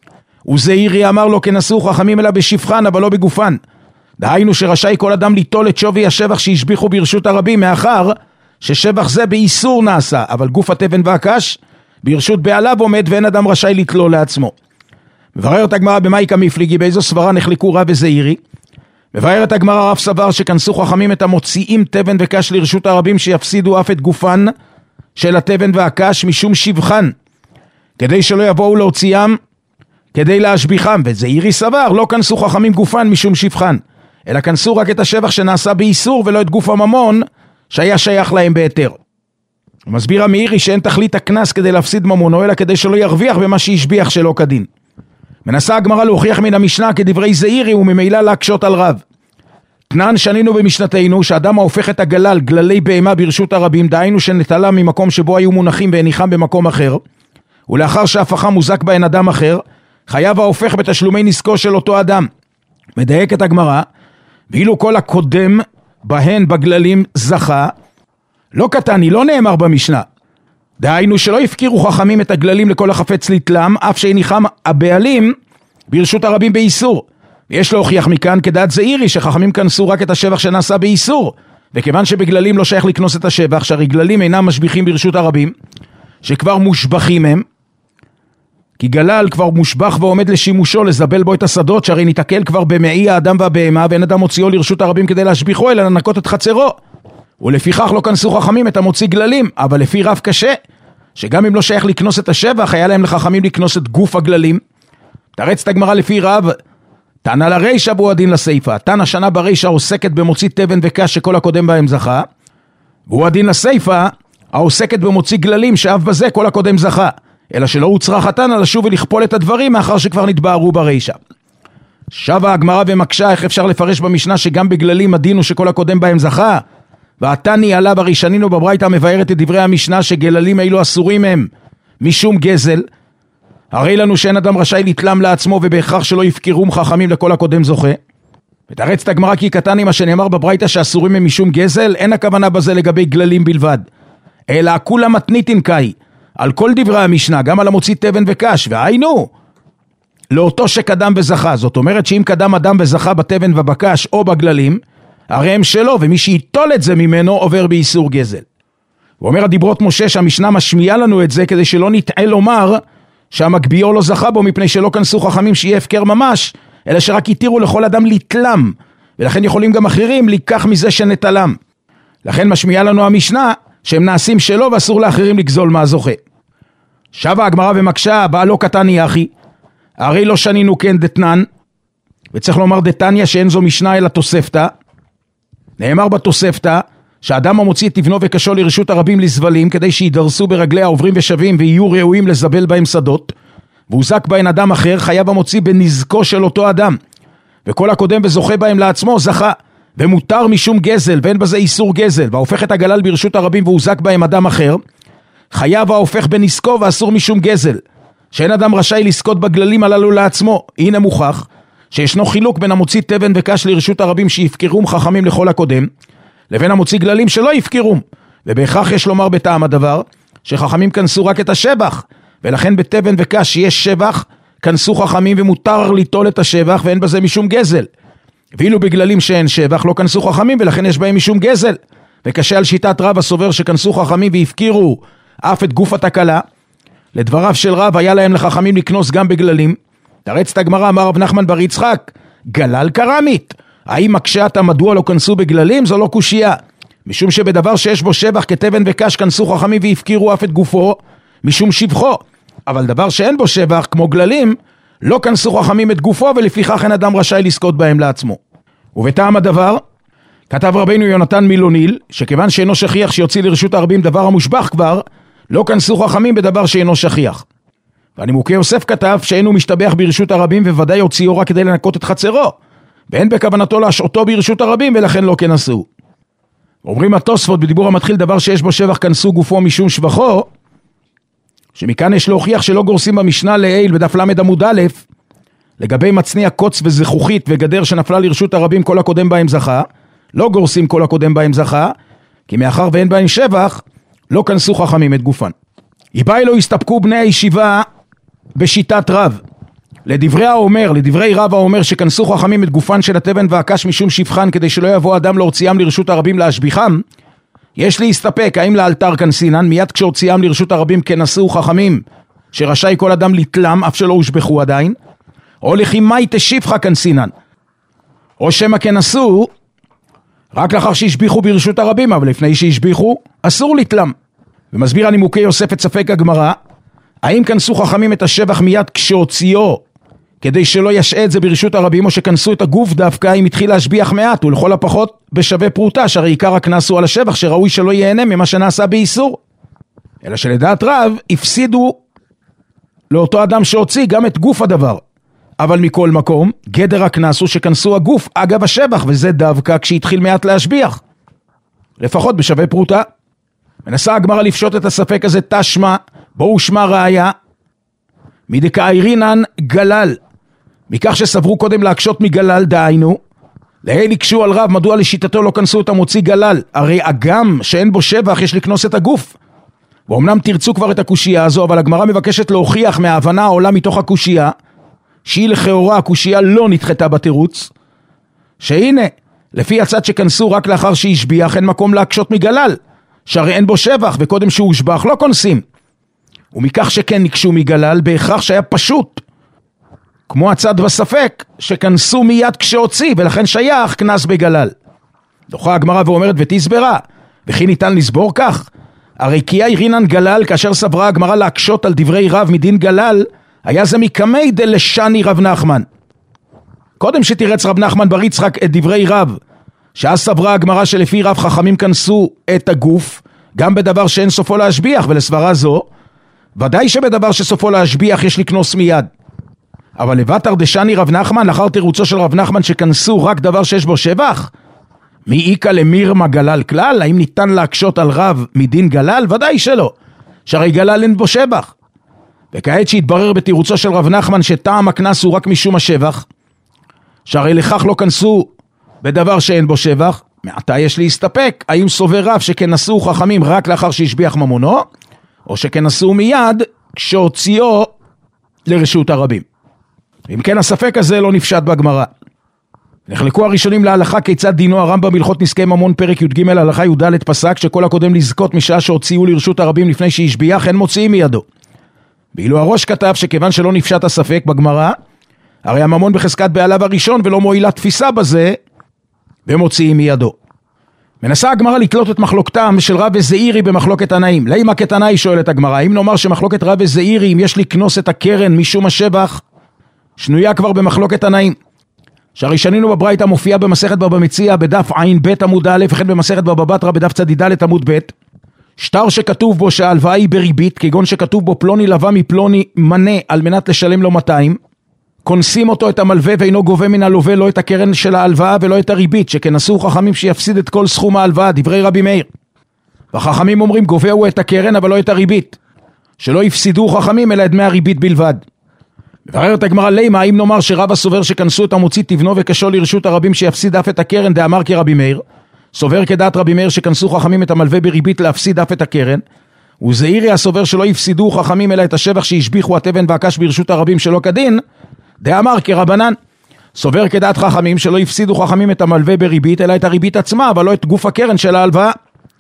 וזעירי אמר לו כן עשו חכמים אלא בשבחן אבל לא בגופן, דהיינו שרשאי כל אדם ליטול את שווי השבח שהשביחו ברשות הרבים, מאחר ששבח זה באיסור נעשה, אבל גוף התבן והקש ברשות בעליו עומד ואין אדם רשאי לתלול לעצמו. מבררת הגמרא במאי כמפליגי, באיזו סברה נחלקו רב וזעירי? מבארת הגמרא רב סבר שכנסו חכמים את המוציאים תבן וקש לרשות הרבים שיפסידו אף את גופן של התבן והקש משום שבחן, כדי שלא יבואו להוציאם כדי להשביחם. וזעירי סבר לא כנסו חכמים גופן משום שבחן, אלא כנסו רק את השבח שנעשה באיסור ולא את גוף הממון שהיה שייך להם בהיתר. מסביר המאירי שאין תכלית הכנס כדי להפסיד ממונו, אלא כדי שלא ירוויח במה שהשביח שלא כדין. מנסה הגמרא להוכיח מן המשנה כדברי זעירי וממילא להקשות על רב. תנן שנינו במשנתנו שאדם ההופך את הגלל גללי בהמה ברשות הרבים, דהיינו שנטלה ממקום שבו היו מונחים והניחם במקום אחר, ולאחר שהפכה מוזק בהן אדם אחר, חייב ההופך בתשלומי נזקו של אותו אדם. מדייקת הגמרא, ואילו כל הקודם בהן בגללים זכה, לא קטני, לא נאמר במשנה. דהיינו שלא הפקירו חכמים את הגללים לכל החפץ לתלם, אף שהניחם הבעלים ברשות הרבים באיסור. יש להוכיח מכאן כדעת זעירי שחכמים כנסו רק את השבח שנעשה באיסור, וכיוון שבגללים לא שייך לקנוס את השבח, שהרי גללים אינם משביחים ברשות הרבים, שכבר מושבחים הם, כי גלל כבר מושבח ועומד לשימושו לזבל בו את השדות, שהרי נתקל כבר במעי האדם והבהמה, ואין אדם מוציאו לרשות הרבים כדי להשביחו, אלא לנקות את חצרו. ולפיכך לא כנסו חכמים את המוציא גללים, אבל לפי רב קשה, שגם אם לא שייך לקנוס את השבח, היה להם לחכמים לקנוס את גוף הגללים. תרץ את הגמרא לפי רב, תנא לרישא והוא הדין לסייפא. תנא שנה ברישא עוסקת במוציא תבן וקש שכל הקודם בהם זכה, והוא הדין לסייפא העוסקת במוציא גללים שאף בזה כל הקודם זכה, אלא שלא הוצרך התנא לשוב ולכפול את הדברים מאחר שכבר נתבהרו ברישא. שבה הגמרא ומקשה איך אפשר לפרש במשנה שגם בגללים הדין הוא שכל הקודם בהם זכה, והתני עליו הראשנינו בברייתא מבארת את דברי המשנה שגללים אילו אסורים הם משום גזל, הרי לנו שאין אדם רשאי לתלם לעצמו ובהכרח שלא יפקירום חכמים לכל הקודם זוכה. ותרץ את הגמרא כי קטני מה שנאמר בברייתא שאסורים הם משום גזל, אין הכוונה בזה לגבי גללים בלבד, אלא כולה מתניתין קאי, על כל דברי המשנה, גם על המוציא תבן וקש, והיינו לאותו שקדם וזכה. זאת אומרת שאם קדם אדם וזכה בתבן ובקש או בגללים, הרי הם שלו, ומי שיטול את זה ממנו עובר באיסור גזל. ואומר הדיברות משה שהמשנה משמיעה לנו את זה כדי שלא נטעה לומר שהמגביאו לא זכה בו, מפני שלא כנסו חכמים שיהיה הפקר ממש, אלא שרק התירו לכל אדם לתלם, ולכן יכולים גם אחרים לקח מזה שנטלם. לכן משמיעה לנו המשנה שהם נעשים שלו ואסור לאחרים לגזול מהזוכה. שבה הגמרא ומקשה, בא לא קטני אחי, הרי לא שנינו כן דתנן, וצריך לומר דתניא שאין זו משנה אלא תוספתא. נאמר בתוספתא שאדם המוציא את תבנו וקשו לרשות הרבים לזבלים, כדי שידרסו ברגלי העוברים ושבים ויהיו ראויים לזבל בהם שדות, והוזק בהן אדם אחר, חייב המוציא בנזקו של אותו אדם, וכל הקודם וזוכה בהם לעצמו זכה, ומותר משום גזל, ואין בזה איסור גזל, והופך את הגלל ברשות הרבים והוזק בהם אדם אחר, חייב ההופך בנזקו ואסור משום גזל, שאין אדם רשאי לזכות בגללים הללו לעצמו. הנה מוכח שישנו חילוק בין המוציא תבן וקש לרשות הרבים שיפקרום חכמים לכל הקודם, לבין המוציא גללים שלא יפקרום, ובהכרח יש לומר בטעם הדבר שחכמים כנסו רק את השבח, ולכן בתבן וקש שיש שבח כנסו חכמים ומותר ליטול את השבח ואין בזה משום גזל, ואילו בגללים שאין שבח לא כנסו חכמים ולכן יש בהם משום גזל. וקשה על שיטת רב הסובר שכנסו חכמים והפקירו אף את גוף התקלה. לדבריו של רב היה להם לחכמים לקנוס גם בגללים. תרץ את הגמרא, אמר רב נחמן בר יצחק, גלל קרמית, האם מקשה אתה מדוע לא כנסו בגללים? זו לא קושייה, משום שבדבר שיש בו שבח כתבן וקש כנסו חכמים והפקירו אף את גופו משום שבחו, אבל דבר שאין בו שבח כמו גללים לא כנסו חכמים את גופו, ולפיכך אין אדם רשאי לזכות בהם לעצמו. ובטעם הדבר כתב רבינו יונתן מילוניל שכיוון שאינו שכיח שיוציא לרשות הרבים דבר המושבח כבר, לא כנסו חכמים בדבר שאינו שכיח. והנימוקי יוסף כתב שאינו משתבח ברשות הרבים וודאי הוציאו רק כדי לנקות את חצרו, ואין בכוונתו להשעותו ברשות הרבים ולכן לא כנסו. אומרים התוספות בדיבור המתחיל דבר שיש בו שבח כנסו גופו משום שבחו, שמכאן יש להוכיח שלא גורסים במשנה לעיל בדף למד עמוד א' לגבי מצניע קוץ וזכוכית וגדר שנפלה לרשות הרבים כל הקודם בהם זכה, לא גורסים כל הקודם בהם זכה, כי מאחר ואין בהם שבח לא כנסו חכמים את גופן. איבאי לא הסתפקו בני הישיבה בשיטת רב. לדברי רב האומר שכנסו חכמים את גופן של התבן והקש משום שבחן כדי שלא יבוא אדם להוציאם לרשות הרבים להשביחם, יש להסתפק האם לאלתר כנסינן מיד כשהוציאם לרשות הרבים כנסו חכמים שרשאי כל אדם לתלם אף שלא הושבחו עדיין, או לכי מי תשיבך כנסינן, או שמא כן עשו רק לאחר שהשביחו ברשות הרבים, אבל לפני שהשביחו אסור לתלם. ומסביר הנימוקי יוסף את ספק הגמרא, האם כנסו חכמים את השבח מיד כשהוציאו כדי שלא ישעה את זה ברשות הרבים, או שכנסו את הגוף דווקא אם התחיל להשביח מעט, ולכל הפחות בשווה פרוטה, שהרי עיקר הכנסו על השבח שראוי שלא ייהנה ממה שנעשה באיסור. אלא שלדעת רב הפסידו לאותו אדם שהוציא גם את גוף הדבר. אבל מכל מקום, גדר הכנס הוא שכנסו הגוף אגב השבח, וזה דווקא כשהתחיל מעט להשביח. לפחות בשווה פרוטה. מנסה הגמרא לפשוט את הספק הזה תשמע, בואו שמע ראיה, מדקאירינן גלל, מכך שסברו קודם להקשות מגלל, דהיינו, להי לקשו על רב, מדוע לשיטתו לא כנסו את המוציא גלל, הרי אגם שאין בו שבח יש לקנוס את הגוף. ואומנם תרצו כבר את הקושייה הזו, אבל הגמרא מבקשת להוכיח מההבנה העולה מתוך הקושייה, שהיא לכאורה הקושייה לא נדחתה בתירוץ, שהנה, לפי הצד שכנסו רק לאחר שהשביח, אין מקום להקשות מגלל, שהרי אין בו שבח, וקודם שהוא הושבח לא כונסים. ומכך שכן נקשו מגלל, בהכרח שהיה פשוט, כמו הצד בספק, שכנסו מיד כשהוציא, ולכן שייך כנס בגלל. דוחה הגמרא ואומרת ותסברה, וכי ניתן לסבור כך? הרי כי אירינן גלל, כאשר סברה הגמרא להקשות על דברי רב מדין גלל, היה זה מקמי דלשני רב נחמן. קודם שתירץ רב נחמן בר יצחק את דברי רב, שאז סברה הגמרא שלפי רב חכמים כנסו את הגוף, גם בדבר שאין סופו להשביח, ולסברה זו, ודאי שבדבר שסופו להשביח יש לקנוס מיד. אבל לבטר דשני רב נחמן, לאחר תירוצו של רב נחמן שכנסו רק דבר שיש בו שבח, מאיקה למירמה גלל כלל, האם ניתן להקשות על רב מדין גלל? ודאי שלא, שהרי גלל אין בו שבח. וכעת שהתברר בתירוצו של רב נחמן שטעם הכנס הוא רק משום השבח, שהרי לכך לא כנסו בדבר שאין בו שבח, מעתה יש להסתפק, האם סובר רב שכנסו חכמים רק לאחר שהשביח ממונו, או שכנסו מיד כשהוציאו לרשות הרבים. אם כן הספק הזה לא נפשט בגמרא. נחלקו הראשונים להלכה כיצד דינו. הרמב"ם בהלכות נזקי ממון פרק י"ג הלכה י"ד פסק שכל הקודם לזכות משעה שהוציאו לרשות הרבים לפני שהשביח אין מוציאים מידו. ואילו הראש כתב שכיוון שלא נפשט הספק בגמרא, הרי הממון בחזקת בעליו הראשון ולא מועילה תפיסה בזה, ומוציאים מידו. מנסה הגמרא לתלות את מחלוקתם של רב וזעירי במחלוקת תנאים. למה כתנאי שואלת הגמרא, אם נאמר שמחלוקת רב וזעירי אם יש לקנוס את הקרן משום השבח, שנויה כבר במחלוקת תנאים. שהרי שנינו בברייתא מופיע במסכת בבא מציעא בדף ע"ב עמוד א', וכן במסכת בבא בתרא בדף צ"ד עמוד ב', שטר שכתוב בו שההלוואה היא בריבית, כגון שכתוב בו פלוני לווה מפלוני מנה על מנת לשלם לו 200, כונסים אותו את המלווה ואינו גובה מן הלווה לא את הקרן של ההלוואה ולא את הריבית, שכנסו חכמים שיפסיד את כל סכום ההלוואה, דברי רבי מאיר. והחכמים אומרים גובה הוא את הקרן אבל לא את הריבית, שלא יפסידו חכמים אלא את דמי הריבית בלבד. מבררת הגמרא למה, האם נאמר שרב הסובר שכנסו את המוציא תבנו וקשו לרשות הרבים שיפסיד אף את הקרן, דאמר כרבי מאיר, סובר כדעת רבי מאיר שכנסו חכמים את המלווה בריבית להפסיד אף את הקרן, וזעירי הסובר שלא יפסידו חכמים אלא את השבח שהשביחו התבן והקש ברשות הרבים שלא כדין, דאמר כרבנן, סובר כדעת חכמים שלא יפסידו חכמים את המלווה בריבית אלא את הריבית עצמה, אבל לא את גוף הקרן של ההלוואה.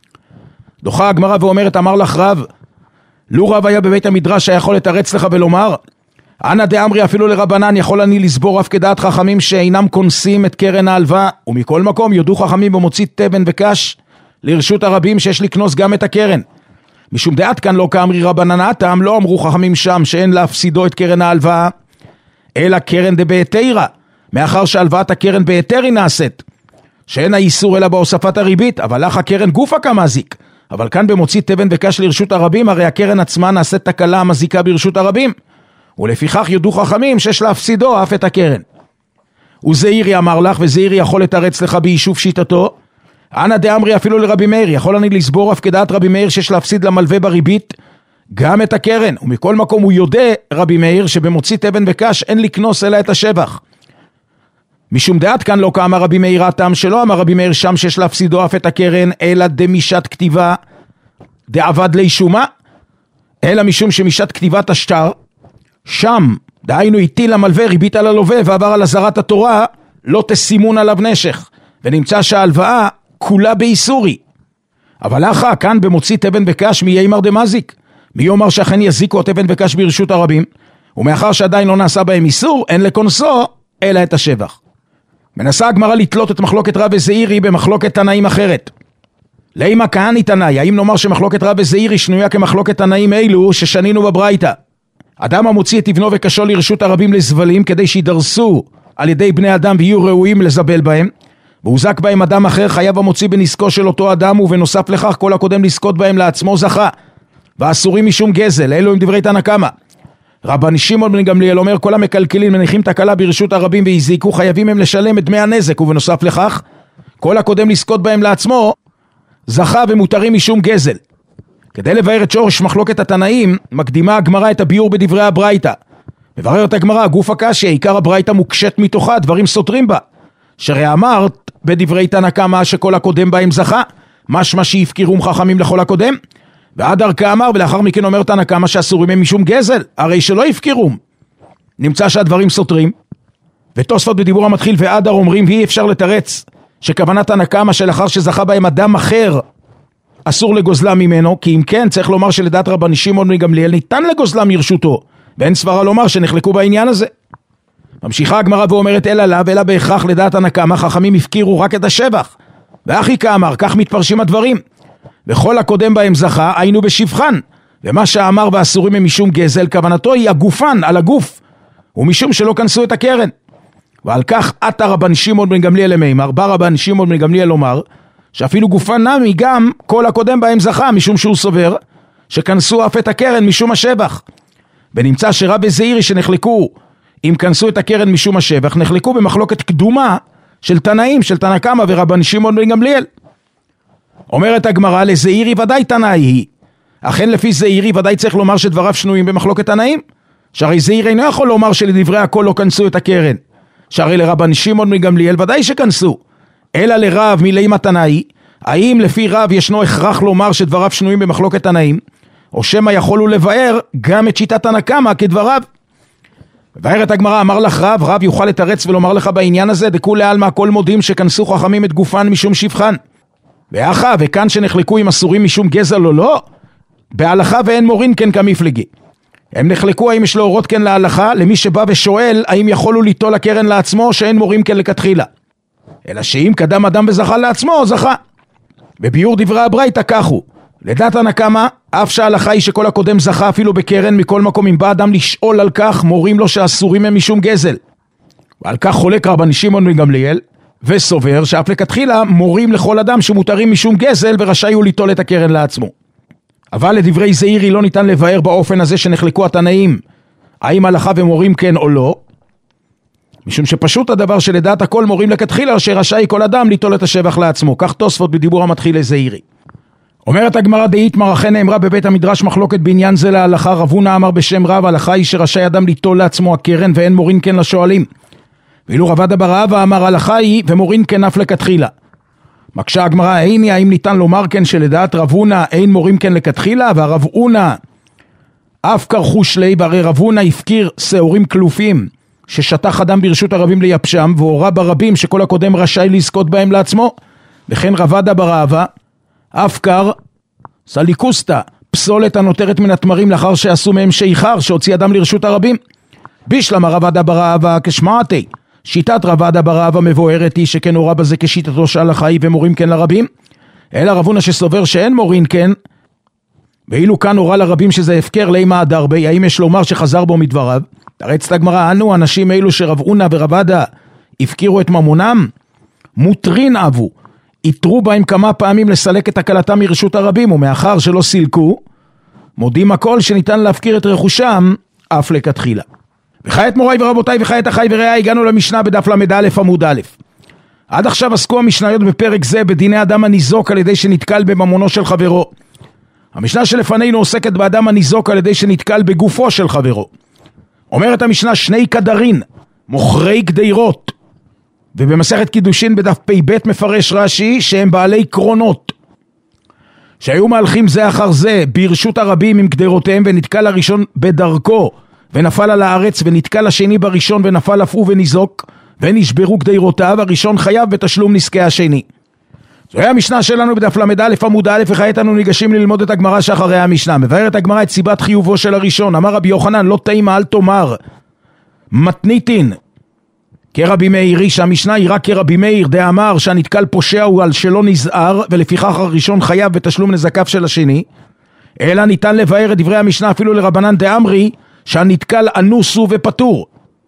דוחה הגמרא ואומרת, אמר לך רב, לו רב היה בבית המדרש היכול לתרץ לך ולומר, אנא דאמרי אפילו לרבנן יכול אני לסבור אף כדעת חכמים שאינם כונסים את קרן ההלוואה, ומכל מקום יודו חכמים במוציא תבן וקש לרשות הרבים שיש לקנוס גם את הקרן. משום דעת כאן לא כאמרי רבנן הטעם, לא אמרו חכמים שם שאין להפסידו את קרן ההלוואה, אלא קרן דבהתירא, מאחר שהלוואת הקרן בהתרי נעשית, שאין האיסור אלא בהוספת הריבית, אבל לך הקרן גופה כמזיק. אבל כאן במוציא תבן וקש לרשות הרבים, הרי הקרן עצמה נעשית תקלה המזיקה ברשות הרבים, ולפיכך יודו חכמים שיש להפסידו אף את הקרן. וזעירי אמר לך, וזעירי יכול לתרץ לך ביישוב שיטתו, אנא דאמרי אפילו לרבי מאיר, יכול אני לסבור אף כדעת רבי מאיר שיש להפסיד למלווה בריבית גם את הקרן, ומכל מקום הוא יודע רבי מאיר שבמוציא תבן וקש אין לקנוס אלא את השבח. משום דעת כאן לא כאמר רבי מאיר הטעם, שלא אמר רבי מאיר שם שיש להפסידו אף את הקרן, אלא דמשת כתיבה דעבד לישומה, אלא משום שמשת כתיבת השטר, שם, דהיינו הטיל המלווה ריבית על הלווה ועבר על אזהרת התורה, לא תסימון עליו נשך, ונמצא שההלוואה כולה באיסורי. אבל לאחר כאן במוציא תבן וקש מי יאמר דמזיק, מי יאמר שאכן יזיקו התבן וקש ברשות הרבים, ומאחר שעדיין לא נעשה בהם איסור, אין לקונסו אלא את השבח. מנסה הגמרא לתלות את מחלוקת רב וזעירי במחלוקת תנאים אחרת. לימה כהני תנאי, האם נאמר שמחלוקת רב וזעירי שנויה כמחלוקת תנאים אלו ששנינו בברייתא? אדם המוציא את אבנו וקשו לרשות הרבים לזבלים כדי שידרסו על ידי בני אדם ויהיו ראויים לזבל בהם, והוזק בהם אדם אחר, חייב המוציא בנזקו של אותו אדם, ובנוסף לכך כל הקודם לזכות בהם לעצמו זכה, ואסורים משום גזל. אלו הם דברי תנא קמא. רבן שמעון בן גמליאל אומר, כל המקלקלים מניחים תקלה ברשות הרבים והזיקו, חייבים הם לשלם את דמי הנזק, ובנוסף לכך כל הקודם לזכות בהם לעצמו זכה ומותרים משום גזל. כדי לבאר את שורש מחלוקת התנאים, מקדימה הגמרא את הביור בדברי הברייתא. מבררת הגמרא, גוף הקשיא, עיקר הברייתא מוקשת מתוכה, דברים סותרים בה. שהרי אמרת בדברי תנא קמא שכל הקודם בהם זכה, משמע שיפקירום חכמים לכל הקודם, ועד ארכה אמר, ולאחר מכן אומר תנא קמא שאסורים הם משום גזל, הרי שלא יפקירום. נמצא שהדברים סותרים, ותוספות בדיבור המתחיל ועדר אומרים, ואי אפשר לתרץ שכוונת תנא קמא שלאחר שזכה בהם אדם אחר אסור לגוזלם ממנו, כי אם כן צריך לומר שלדעת רבן שמעון בן גמליאל ניתן לגוזלם מרשותו, ואין סברה לומר שנחלקו בעניין הזה. ממשיכה הגמרא ואומרת, אלא לאו, אלא בהכרח לדעת תנא קמא חכמים הפקירו רק את השבח, ואחי כאמר, כך מתפרשים הדברים, וכל הקודם בהם זכה היינו בשבחן, ומה שאמר ואסורים הם משום גזל, כוונתו היא הגופן על הגוף, ומשום שלא כנסו את הקרן. ועל כך עתה רבן שמעון בן גמליאל למימר, בא רבן שמעון בן גמליאל לומר שאפילו גופן נמי גם כל הקודם בהם זכה, משום שהוא סובר שכנסו אף את הקרן משום השבח. ונמצא שרב וזעירי שנחלקו אם כנסו את הקרן משום השבח, נחלקו במחלוקת קדומה של תנאים, של תנא קמא ורבן שמעון בן גמליאל. אומרת הגמרא, לזעירי ודאי תנאי היא, אכן לפי זעירי ודאי צריך לומר שדבריו שנויים במחלוקת תנאים, שהרי זעירי אינו יכול לומר שלדברי הכל לא כנסו את הקרן, שהרי לרבן שמעון בן גמליאל ודאי שכנסו, אלא לרב מלימה תנאי, האם לפי רב ישנו הכרח לומר שדבריו שנויים במחלוקת תנאים, או שמא יכולו לבאר גם את שיטת תנא קמא כדבריו. מבארת הגמרא, אמר לך רב יוכל לתרץ ולומר לך בעניין הזה, דכולי עלמא הכל מודים שכנסו חכמים את גופן משום שבחן, ואחא וכאן שנחלקו עם אסורים משום גזל או לא, בהלכה ואין מורין כן כמפלגי. הם נחלקו האם יש להורות כן להלכה, למי שבא ושואל האם יכולו ליטול הקרן לעצמו שאין מורים כן לכתחילה, אלא שאם קדם אדם וזכה לעצמו זכה. בביור דברי הברייתא כך הוא, לדעת תנא קמא אף שההלכה היא שכל הקודם זכה אפילו בקרן, מכל מקום אם בא אדם לשאול על כך מורים לו שאסורים הם משום גזל, ועל כך חולק רבן שמעון בן גמליאל וסובר שאף לכתחילה מורים לכל אדם שמותרים משום גזל ורשאי הוא ליטול את הקרן לעצמו. אבל לדברי זעירי לא ניתן לבאר באופן הזה שנחלקו התנאים האם הלכה ומורים כן או לא, משום שפשוט הדבר שלדעת הכל מורים לכתחילה שרשאי כל אדם ליטול את השבח לעצמו. כך תוספות בדיבור המתחיל לזעירי. אומרת הגמרא, דאיתמר אכן נאמרה בבית המדרש מחלוקת בעניין זה להלכה, רב הונא אמר בשם רב, הלכה היא שרשאי אדם ליטול לעצמו הקרן ואין מורין כן לשואלים, ואילו רב עדה בר אבא אמר הלכה היא ומורין כן אף לכתחילה. מקשה הגמרא, איני האם ניתן לומר כן שלדעת רב הונא אין מורים כן לכתחילה, והרב הונא אף קרחו שלי, והרי רב הונא הפקיר שעורים כלופים ששטח אדם ברשות הרבים ליבשם, והורה ברבים שכל הקודם רשאי לזכות בהם לעצמו, וכן רב עדה בר אבא אף קר סליקוסטה, פסולת הנותרת מן התמרים לאחר שעשו מהם שיחר שהוציא אדם לרשות הרבים. בישלמה רב עדה בר אבא כשמעתי, שיטת רב עדה בר אבא מבוארת היא שכן הורה בזה כשיטתו שההלכה היא ומורים כן לרבים, אלא רב הונא שסובר שאין מורים כן, ואילו כאן הורה לרבים שזה הפקר לימה הדרבי, האם יש לומר שחזר בו מדבריו? תרצת הגמרא, אנו אנשים אלו שרב הונא ורב עדה הפקירו את ממונם, מוטרין אבו, יתרו בהם כמה פעמים לסלק את הקלתם מרשות הרבים, ומאחר שלא סילקו, מודים הכל שניתן להפקיר את רכושם אף לכתחילה. וכעת מוריי ורבותיי וחיית אחי ורעי, הגענו למשנה בדף למד א' עמוד א'. עד עכשיו עסקו המשניות בפרק זה בדיני אדם הניזוק על ידי שנתקל בממונו של חברו. המשנה שלפנינו עוסקת באדם הניזוק על ידי שנתקל בגופו של חברו. אומרת המשנה, שני קדרין, מוכרי גדירות, ובמסכת קידושין בדף פ"ב מפרש רש"י שהם בעלי קרונות, שהיו מהלכים זה אחר זה ברשות הרבים עם גדרותיהם, ונתקל הראשון בדרכו ונפל על הארץ, ונתקל השני בראשון ונפל אף הוא וניזוק, ונשברו גדירותיו, הראשון חייב בתשלום נזקי השני. זוהי המשנה שלנו בדף למד א' עמוד א', וכעת אנו ניגשים ללמוד את הגמרא שאחרי המשנה. מבארת הגמרא את סיבת חיובו של הראשון. אמר רבי יוחנן, לא תימא אל תאמר מתניתין כרבי מאירי, שהמשנה היא רק כרבי מאיר דאמר שהנתקל פושע הוא על שלא נזהר, ולפיכך הראשון חייב בתשלום נזקיו של השני, אלא ניתן לבאר את דברי המשנה אפילו לרבנן דאמרי שהנתקל אנוס הוא ופטור.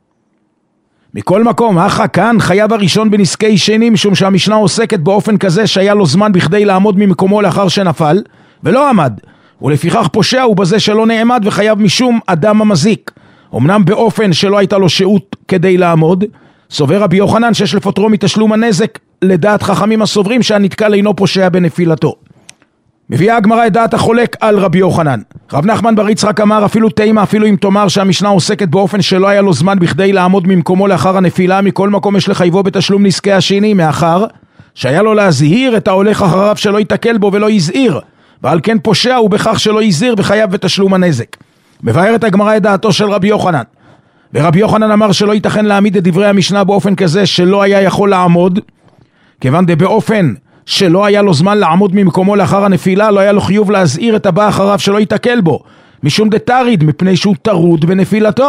מכל מקום, אחא כאן חייב הראשון בנזקי שני, משום שהמשנה עוסקת באופן כזה שהיה לו זמן בכדי לעמוד ממקומו לאחר שנפל ולא עמד, ולפיכך פושע הוא בזה שלא נעמד וחייב משום אדם המזיק, אמנם באופן שלא הייתה לו שהות כדי לעמוד. סובר רבי יוחנן שיש לפוטרו מתשלום הנזק, לדעת חכמים הסוברים שהנתקל אינו פושע בנפילתו. מביאה הגמרא את דעת החולק על רבי יוחנן. רב נחמן בר יצחק אמר אפילו תימה, אפילו אם תאמר שהמשנה עוסקת באופן שלא היה לו זמן בכדי לעמוד ממקומו לאחר הנפילה, מכל מקום יש לחייבו בתשלום נזקי השני, מאחר שהיה לו להזהיר את ההולך אחריו שלא יתקל בו ולא יזהיר, ועל כן פושע הוא בכך שלא יזהיר וחייב בתשלום הנזק. מבארת הגמרא את דעתו של רבי יוחנן, ורבי יוחנן אמר שלא ייתכן להעמיד את דברי המשנה באופן כזה שלא היה יכול לעמוד, כיוון באופן שלא היה לו זמן לעמוד ממקומו לאחר הנפילה, לא היה לו חיוב להזהיר את הבא אחריו שלא יתקל בו, משום דתריד, מפני שהוא טרוד בנפילתו.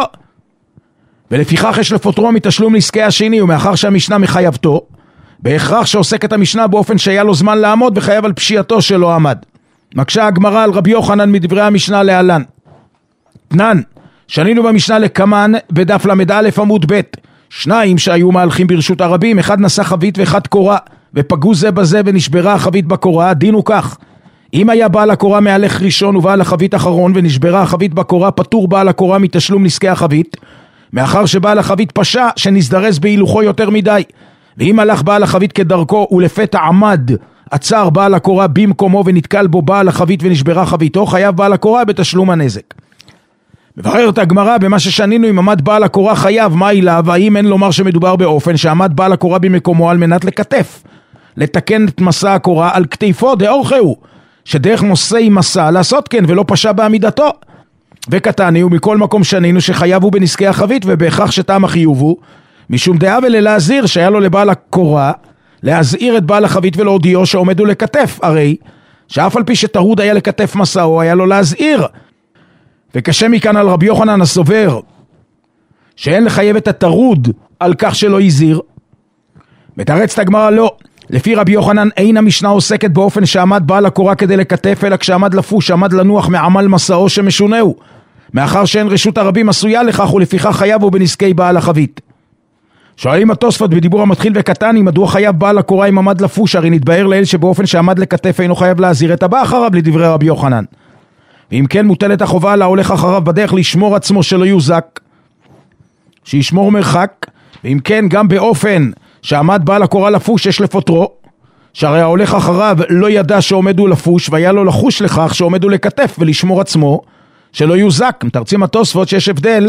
ולפיכך יש לפוטרו מתשלום נזקי השני, ומאחר שהמשנה מחייבתו, בהכרח שעוסקת המשנה באופן שהיה לו זמן לעמוד וחייב על פשיעתו שלא עמד. מקשה הגמרא על רבי יוחנן מדברי המשנה להלן. תנן, שנינו במשנה לקמן בדף למד עמוד ב', שניים שהיו מהלכים ברשות הרבים, אחד נשא חבית ואחד קורה, ופגעו זה בזה ונשברה החבית בקורה. דין הוא כך, אם היה בעל הקורה מהלך ראשון ובעל החבית אחרון ונשברה החבית בקורה, פטור בעל הקורה מתשלום נזקי החבית, מאחר שבעל החבית פשע שנזדרז בהילוכו יותר מדי. ואם הלך בעל החבית כדרכו ולפתע עמד עצר בעל הקורה במקומו ונתקל בו בעל החבית ונשברה חביתו, חייב בעל הקורה בתשלום הנזק. מבררת הגמרא במה ששנינו, אם עמד בעל הקורה חייב, מה אליו? האם אין לומר שמדובר באופן שעמד בעל הקורה במקומו על מנת לקטף, לתקן את מסע הקורה על כתפו דאורחהו, שדרך נושאי מסע לעשות כן ולא פשע בעמידתו. וקטני ומכל מקום שנינו שחייב הוא בנזקי החבית, ובהכרח שטעם החיוב הוא משום דעה ולהזהיר שהיה לו לבעל הקורה להזהיר את בעל החבית ולהודיעו שעומד הוא לקטף, הרי שאף על פי שטרוד היה לקטף מסעו היה לו להזהיר. וקשה מכאן על רבי יוחנן הסובר שאין לחייב את הטרוד על כך שלא יזהיר. מתרצת הגמרא לא, לפי רבי יוחנן אין המשנה עוסקת באופן שעמד בעל הקורה כדי לקטף, אלא כשעמד לפוש, עמד לנוח מעמל מסעו שמשונהו, מאחר שאין רשות הרבים עשויה לכך, ולפיכך חייב הוא בנזקי בעל החבית. שואלים התוספות בדיבור המתחיל וקטני, מדוע חייב בעל הקורה אם עמד לפוש? הרי נתבהר לאל שבאופן שעמד לקטף אינו חייב להזהיר את הבא אחריו לדברי רבי יוחנן. ואם כן מוטלת החובה על ההולך אחריו בדרך לשמור עצמו שלא יוזק, שישמור מרחק. ואם כן גם באופן שעמד בעל הקורה לפוש יש לפוטרו, שהרי ההולך אחריו לא ידע שעומד הוא לפוש והיה לו לחוש לכך שעומד הוא לקטף ולשמור עצמו שלא יוזק. מתרצים התוספות שיש הבדל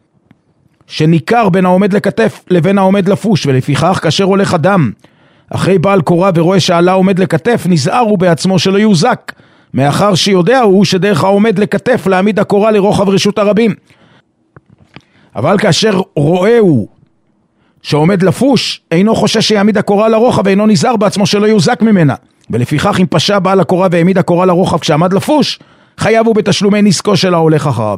שניכר בין העומד לקטף לבין העומד לפוש, ולפיכך כאשר הולך אדם אחרי בעל קורה ורואה שעלה עומד לקטף, נזהר הוא בעצמו שלא יוזק, מאחר שיודע הוא שדרך העומד לקטף להעמיד הקורה לרוחב רשות הרבים. אבל כאשר רואה הוא שעומד לפוש, אינו חושש שיעמיד הקורה לרוחב ואינו נזהר בעצמו שלא יוזק ממנה, ולפיכך אם פשע בעל הקורה והעמיד הקורה לרוחב כשעמד לפוש, חייב הוא בתשלומי נזקו של ההולך אחריו.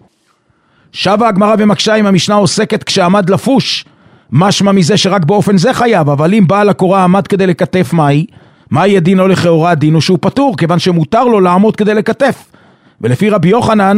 שבה הגמרא ומקשה אם המשנה עוסקת כשעמד לפוש, משמע מזה שרק באופן זה חייב, אבל אם בעל הקורה עמד כדי לקטף מה יהיה דינו לכאורה? דינו שהוא פטור, כיוון שמותר לו לעמוד כדי לקטף. ולפי רבי יוחנן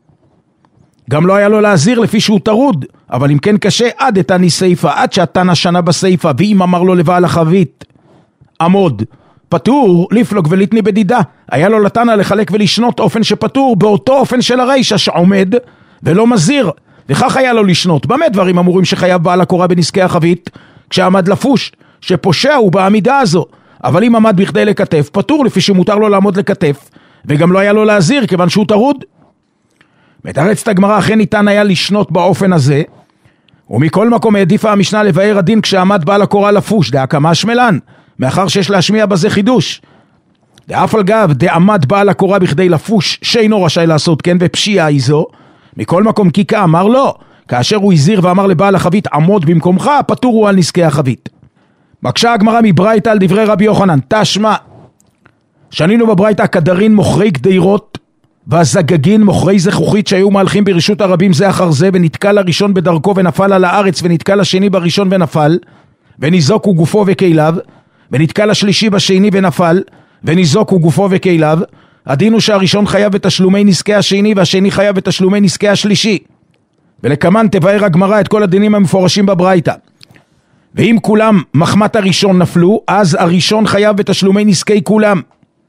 גם לא היה לו להזהיר לפי שהוא טרוד, אבל אם כן קשה עד התני סייפה, עד שהתנא שנה בסייפה, ואם אמר לו לבעל החבית עמוד פטור, לפלוג ולתני בדידה, היה לו לתנא לחלק ולשנות אופן שפטור באותו אופן של הרישא שעומד ולא מזהיר, וכך היה לו לשנות. במה דברים אמורים שחייב בעל הקורה בנזקי החבית? כשעמד לפוש, שפושע הוא בעמידה הזו, אבל אם עמד בכדי לקטף פטור לפי שמותר לו לעמוד לקטף, וגם לא היה לו להזהיר כיוון שהוא טרוד. מתרצת הגמרא אכן ניתן היה לשנות באופן הזה, ומכל מקום העדיפה המשנה לבאר הדין כשעמד בעל הקורה לפוש, דהקמה שמלן, מאחר שיש להשמיע בזה חידוש. דאף על גב דעמד בעל הקורה בכדי לפוש שאינו רשאי לעשות כן ופשיעה איזו, מכל מקום כי כאמר לא, כאשר הוא הזהיר ואמר לבעל החבית עמוד במקומך, פטור הוא על נזקי החבית. מקשה הגמרא מברייתא על דברי רבי יוחנן, תשמע, שנינו בברייתא כדרין מוכרי גדירות והזגגין מוכרי זכוכית שהיו מהלכים ברשות הרבים זה אחר זה, ונתקל הראשון בדרכו ונפל על הארץ, ונתקל השני בראשון ונפל, וניזוקו גופו וכליו, ונתקל השלישי בשני ונפל, וניזוקו גופו וכליו. הדין הוא שהראשון חייב בתשלומי נזקי השני, והשני חייב בתשלומי נזקי השלישי. ולכמן תבאר הגמרא את כל הדינים המפורשים בברייתא. ואם כולם מחמת הראשון נפלו, אז הראשון חייב בתשלומי נזקי כולם.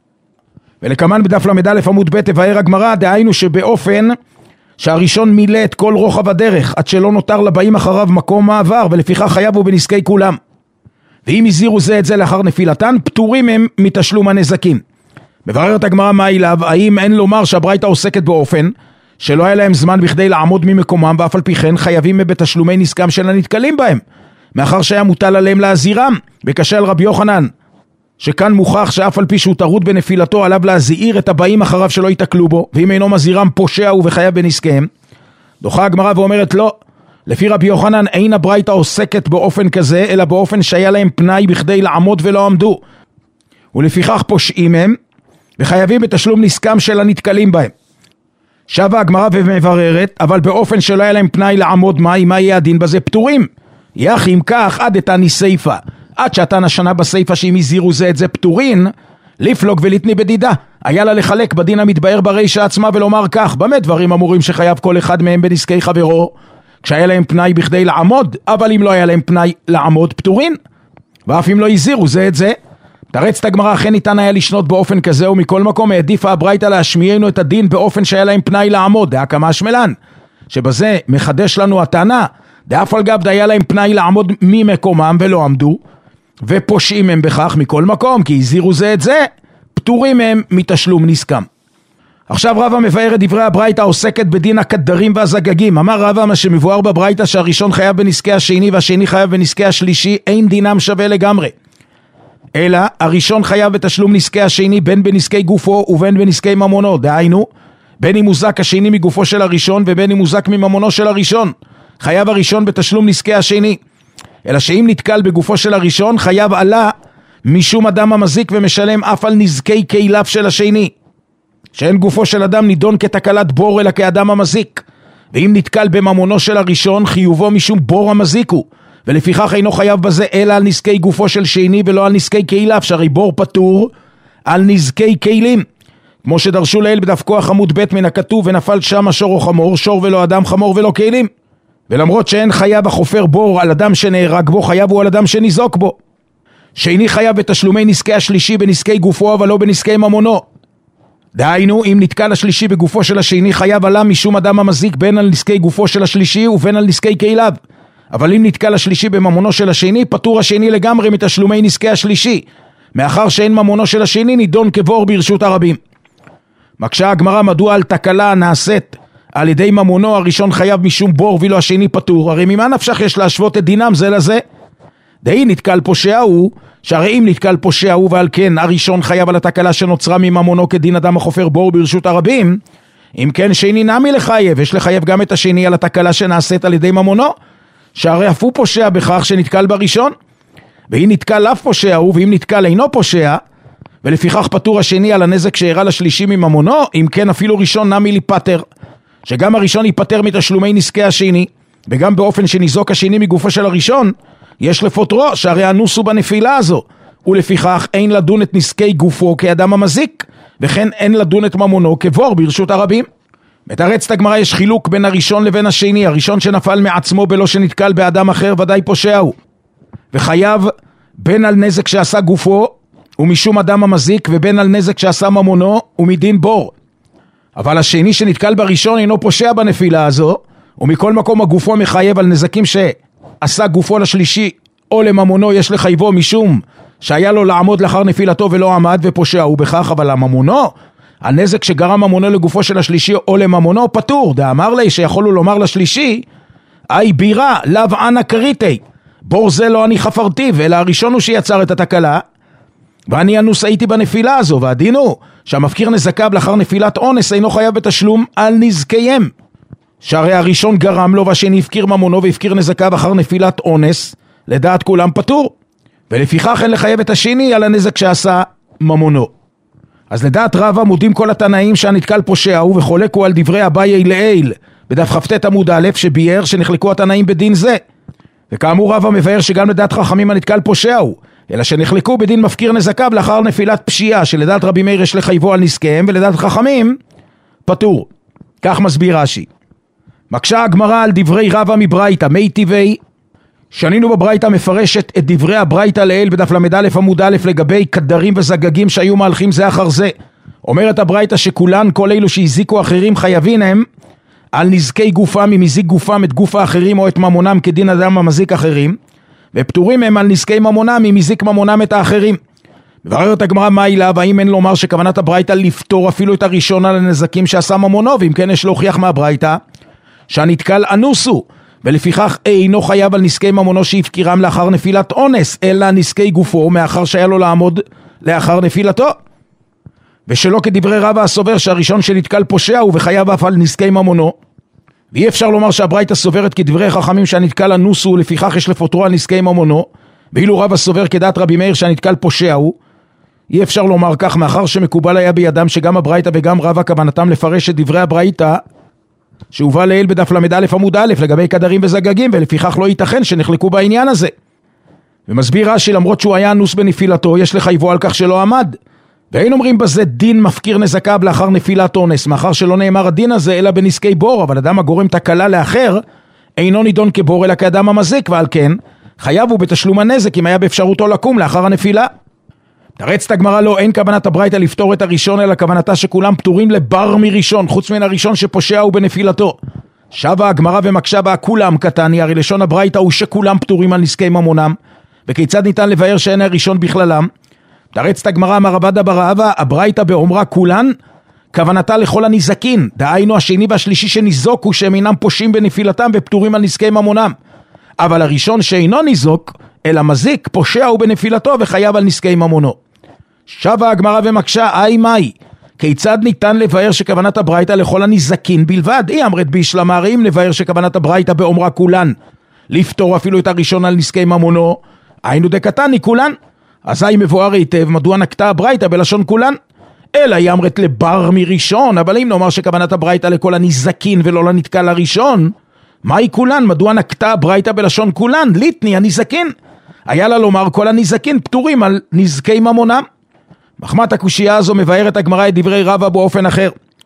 ולכמן בדף למד עמוד ב' תבאר הגמרא, דהיינו שבאופן שהראשון מילא את כל רוחב הדרך, עד שלא נותר לבאים אחריו מקום מעבר, ולפיכך חייב הוא בנזקי כולם. ואם הזהירו זה את זה לאחר נפילתן, פטורים הם מתשלום הנזקים. מבררת הגמרא מה אליו, האם אין לומר שהברייתא עוסקת באופן שלא היה להם זמן בכדי לעמוד ממקומם, ואף על פי כן חייבים בתשלומי נזקם של הנתקלים בהם, מאחר שהיה מוטל עליהם להזהירם, וקשה על רבי יוחנן, שכאן מוכח שאף על פי שהוא טרוד בנפילתו, עליו להזהיר את הבאים אחריו שלא יתקלו בו, ואם אינו מזהירם פושע הוא וחייב בנזקיהם. דוחה הגמרא ואומרת לא, לפי רבי יוחנן אין הברייתא עוסקת באופן כזה, אלא באופן שהיה להם פנאי בכדי לעמוד ולא עמדו, ולפיכך פושעים הם, וחייבים בתשלום נזקם של הנתקלים בהם. שבה הגמרא ומבררת, אבל באופן שלא היה להם פנאי לעמוד מה יהיה הדין בזה? פטורים. יח אם כך עד אתני סייפה, עד שאתן השנה בסייפה שאם הזהירו זה את זה פטורין, לפלוג ולתני בדידה, היה לה לחלק בדין המתבאר ברישה עצמה ולומר כך, במה דברים אמורים שחייב כל אחד מהם בנזקי חברו, כשהיה להם פנאי בכדי לעמוד, אבל אם לא היה להם פנאי לעמוד פטורין, ואף אם לא הזהירו זה את זה. תרצת הגמרא, אכן ניתן היה לשנות באופן כזה, ומכל מקום העדיפה הברייתא להשמיענו את הדין באופן שהיה להם פנאי לעמוד, דעה כמה השמלן, שבזה מחדש לנו הטענה, דאף על גב דהיה להם פנאי לעמוד ממקומם ולא עמדו, ופושעים הם בכך מכל מקום, כי הזהירו זה את זה, פטורים הם מתשלום נזקם. עכשיו רבא מבאר את דברי הברייתא עוסקת בדין הקדרים והזגגים. אמר רבא, מה שמבואר בברייתא שהראשון חייב בנזקי השני והשני חייב בנזקי השלישי, אין דינם שווה לגמרי, אלא הראשון חייב בתשלום נזקי השני בין בנזקי גופו ובין בנזקי ממונו, דהיינו בין אם מוזק השני מגופו של הראשון ובין אם מוזק מממונו של הראשון, חייב הראשון בתשלום נזקי השני. אלא שאם נתקל בגופו של הראשון, חייב עלה משום אדם המזיק ומשלם אף על נזקי קהילף של השני, שאין גופו של אדם נידון כתקלת בור אלא כאדם המזיק. ואם נתקל בממונו של הראשון, חיובו משום בור המזיק הוא, ולפיכך אינו חייב בזה אלא על נזקי גופו של שני ולא על נזקי קהילף, שהרי בור פטור על נזקי קהילים, כמו שדרשו לאל בדף כוח עמוד ב' מן הכתוב, ונפל שם השור או חמור, שור ולא אדם, חמור ולא קהילים. ולמרות שאין חייב החופר בור על אדם שנהרג בו, חייב הוא על אדם שניזוק בו. שני חייב בתשלומי נזקי השלישי בנזקי גופו, אבל לא בנזקי ממונו. דהיינו, אם נתקל השלישי בגופו של השני, חייב עלה משום אדם המזיק בין על נזקי גופו של השלישי ובין על נזקי קהיליו. אבל אם נתקל השלישי בממונו של השני, פטור השני לגמרי מתשלומי נזקי השלישי, מאחר שאין ממונו של השני נידון כבור ברשות הרבים. מקשה הגמרא, מדוע על תקלה נעשית על ידי ממונו הראשון חייב משום בור ואילו השני פטור? הרי ממה נפשך יש להשוות את דינם זה לזה? דהי נתקל פושע הוא, שהרי אם נתקל פושע הוא ועל כן הראשון חייב על התקלה שנוצרה מממונו כדין אדם החופר בור ברשות הרבים, אם כן שני נמי לחייב, יש לחייב גם את השני על התקלה שנעשית על ידי ממונו, שהרי אף הוא פושע בכך שנתקל בראשון. ואם נתקל אף פושע הוא, ואם נתקל אינו פושע, ולפיכך פטור השני על הנזק שהראה לשלישי מממונו, אם כן אפילו ראשון נמי ליפטר, שגם הראשון ייפטר מתשלומי נזקי השני, וגם באופן שניזוק השני מגופו של הראשון, יש לפוטרו, שהרי אנוסו בנפילה הזו, ולפיכך אין לדון את נזקי גופו כאדם המזיק, וכן אין לדון את ממונו כבור ברשות הרבים. מתרצת הגמרא, יש חילוק בין הראשון לבין השני. הראשון שנפל מעצמו בלא שנתקל באדם אחר ודאי פושע הוא, וחייב בין על נזק שעשה גופו ומשום אדם המזיק, ובין על נזק שעשה ממונו ומדין בור. אבל השני שנתקל בראשון אינו פושע בנפילה הזו, ומכל מקום הגופו מחייב על נזקים שעשה גופו לשלישי או לממונו, יש לחייבו משום שהיה לו לעמוד לאחר נפילתו ולא עמד ופושע הוא בכך. אבל הממונו, הנזק שגרם ממונו לגופו של השלישי או לממונו פטור. דאמר לי שיכולו לומר לשלישי, אי בירה לאו אנא קריטי, בור זה לא אני חפרתיו, אלא הראשון הוא שיצר את התקלה, ואני אנוס הייתי בנפילה הזו. והדין הוא שהמפקיר נזקיו לאחר נפילת אונס אינו חייב בתשלום על נזקיהם, שהרי הראשון גרם לו והשני הפקיר ממונו והפקיר נזקיו אחר נפילת אונס, לדעת כולם פטור, ולפיכך אין לחייב את השני על הנזק שעשה ממונו. אז לדעת רבא מודים כל התנאים שהנתקל פושע הוא, וחולקו על דברי אביי לעיל בדף כ"ט עמוד א', שביאר שנחלקו התנאים בדין זה. וכאמור רבא מבאר שגם לדעת חכמים הנתקל פושע הוא, אלא שנחלקו בדין מפקיר נזקיו לאחר נפילת פשיעה, שלדעת רבי מאיר יש לחייבו על נזקיהם, ולדעת חכמים פטור. כך מסביר רש"י. מקשה הגמרא על דברי רבא מברייתא, מי טבעי. שנינו בברייתא מפרשת את דברי הברייתא לעיל בדף ל"א עמוד א' לגבי קדרים וזגגים שהיו מהלכים זה אחר זה. אומרת הברייתא שכולן, כל אלו שהזיקו אחרים, חייבים הם על נזקי גופם, אם הזיק גופם את גוף האחרים או את ממונם כדין אדם המזיק אחרים, ופטורים הם על נזקי ממונם אם הזיק ממונם את האחרים. מבררת הגמרא מה אילה, והאם אין לומר שכוונת הברייתא לפטור אפילו את הראשון על הנזקים שעשה ממונו, ואם כן יש להוכיח מהברייתא שהנתקל אנוסו, ולפיכך אינו חייב על נזקי ממונו שהפקירם לאחר נפילת אונס, אלא נזקי גופו מאחר שהיה לו לעמוד לאחר נפילתו. ושלא כדברי רבא הסובר שהראשון שנתקל פושע הוא וחייב אף על נזקי ממונו. ואי אפשר לומר שהברייתא סוברת כדברי חכמים שהנתקל אנוסו ולפיכך יש לפוטרו על נזקי ממונו, ואילו רבא סובר כדעת רבי מאיר שהנתקל פושע הוא. אי אפשר לומר כך, מאחר שמקובל היה בידם שגם הברייתא וגם רבא כוונתם לפרש את דברי הברייתא שהובא לעיל בדף ל"א עמוד א' לגבי קדרים וזגגים, ולפיכך לא ייתכן שנחלקו בעניין הזה. ומסביר רש"י, למרות שהוא היה אנוס בנפילתו, יש לחייבו על כך שלא עמד. ואין אומרים בזה דין מפקיר נזקיו לאחר נפילת אונס, מאחר שלא נאמר הדין הזה אלא בנזקי בור, אבל אדם הגורם תקלה לאחר אינו נידון כבור אלא כאדם המזיק, ועל כן חייב הוא בתשלום הנזק אם היה באפשרותו לקום לאחר הנפילה. תרצת הגמרא לא, אין כוונת הברייתא לפתור את הראשון, אלא כוונתה שכולם פטורים לבר מראשון, חוץ מן הראשון שפושע הוא בנפילתו. שבה הגמרא ומקשה בה כולם קטני, הרי לשון הברייתא הוא שכולם פטורים על נזקי ממונם, וכיצד ניתן לבאר שאין הראשון בכללם? תרצת הגמרא אמר רבא בר אבא, הברייתא באומרה כולן, כוונתה לכל הנזקין, דהיינו השני והשלישי שניזוקו שהם אינם פושעים בנפילתם ופטורים על נזקי ממונם. אבל הראשון שאינו ניזוק, אלא מזיק, פושע הוא בנפילתו וחייב על נזקי ממונו. שבה הגמרא ומקשה, אי מאי, כיצד ניתן לבאר שכוונת הברייתא לכל הנזקין בלבד? היא אמרת בישלמה, הרי אם לבאר שכוונת הברייתא באומרה כולן, לפתור אפילו את הראשון על נזקי ממונו, היינו דקתני כולן. אזי מבואר היטב מדוע נקטה הברייתא בלשון כולן, אלא היא אמרת לבר מראשון. אבל אם נאמר שכוונת הברייתא לכל הנזקין ולא לנתקל הראשון, מהי כולן? מדוע נקטה הברייתא בלשון כולן? ליטני הנזקין, היה לה לומר כל הנזקין פטורים על נזקי ממונם. מחמת הקושייה הזו מבארת הגמרא את דברי רבא באופן אחר.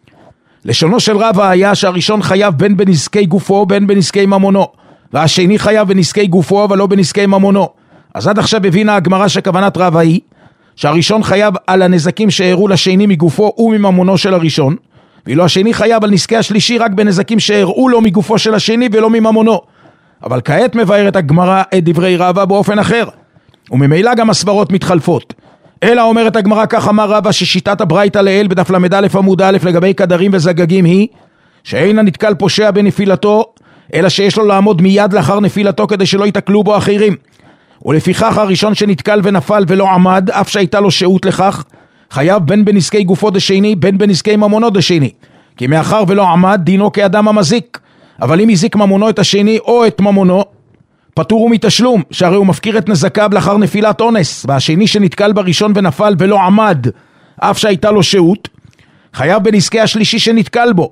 לשונו של רבא היה שהראשון חייב בין בנזקי גופו בין בנזקי ממונו, והשני חייב בנזקי גופו אבל לא בנזקי ממונו. אז עד עכשיו הבינה הגמרא שכוונת רבא היא שהראשון חייב על הנזקים שהראו לשני מגופו ומממונו של הראשון, ואילו השני חייב על נזקי השלישי רק בנזקים שהראו לו מגופו של השני ולא מממונו. אבל כעת מבארת הגמרא את דברי רבא באופן אחר, וממילא גם הסברות מתחלפות. אלא אומרת הגמרא, כך אמר רבא, ששיטת הברייתא לעיל בדף ל"א עמוד א' לגבי קדרים וזגגים היא שאין הנתקל פושע בנפילתו, אלא שיש לו לעמוד מיד לאחר נפילתו כדי שלא יתקלו בו אחרים. ולפיכך הראשון שנתקל ונפל ולא עמד, אף שהייתה לו שהות לכך, חייב בין בנזקי גופו דשני בין בנזקי ממונו דשני, כי מאחר ולא עמד דינו כאדם המזיק. אבל אם הזיק ממונו את השני או את ממונו, פטור הוא מתשלום, שהרי הוא מפקיר את נזקיו לאחר נפילת אונס. והשני שנתקל בראשון ונפל ולא עמד, אף שהייתה לו שהות, חייב בנזקי השלישי שנתקל בו,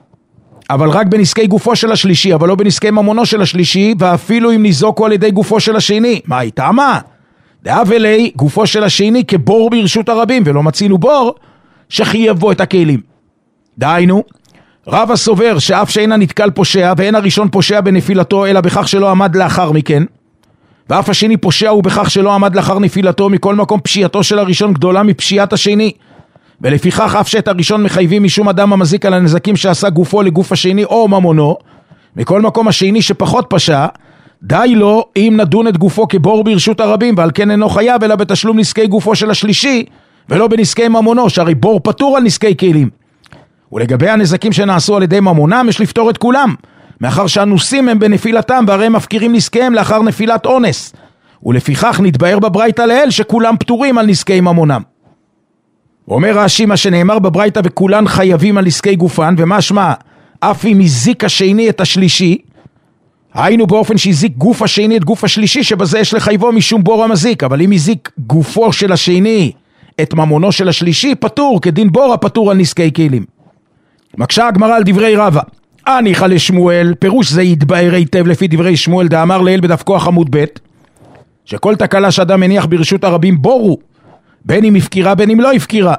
אבל רק בנזקי גופו של השלישי, אבל לא בנזקי ממונו של השלישי, ואפילו אם ניזוקו על ידי גופו של השני. מה הייתה מה? דאב אלי גופו של השני כבור ברשות הרבים, ולא מצינו בור שחייב בו את הכלים. דהיינו, רבא סובר שאף שאין הנתקל פושע, ואין הראשון פושע בנפילתו, אלא בכך שלא עמד לאחר מכן, ואף השני פושע הוא בכך שלא עמד לאחר נפילתו, מכל מקום פשיעתו של הראשון גדולה מפשיעת השני. ולפיכך אף שאת הראשון מחייבים משום אדם המזיק על הנזקים שעשה גופו לגוף השני או ממונו, מכל מקום השני שפחות פשע, די לו אם נדון את גופו כבור ברשות הרבים, ועל כן אינו חייב אלא בתשלום נזקי גופו של השלישי, ולא בנזקי ממונו, שהרי בור פטור על נזקי כלים. ולגבי הנזקים שנעשו על ידי ממונם, יש לפתור את כולם, מאחר שהנוסים הם בנפילתם, והרי הם מפקירים נזקיהם לאחר נפילת אונס. ולפיכך נתבאר בברייתא לעיל שכולם פטורים על נזקי ממונם. אומר רש"י, מה שנאמר בברייתא וכולן חייבים על נזקי גופן, ומה שמה? אף אם הזיק השני את השלישי, היינו באופן שהזיק גוף השני את גוף השלישי, שבזה יש לחייבו משום בור המזיק. אבל אם הזיק גופו של השני את ממונו של השלישי פטור כדין בור הפטור על נזקי כלים. מקשה הגמרא על דברי רבא, הניחא לשמואל, פירוש זה יתבאר היטב לפי דברי שמואל דאמר לעיל בדף כוח עמוד ב', שכל תקלה שאדם מניח ברשות הרבים בורו, בין אם הפקירה בין אם לא הפקירה.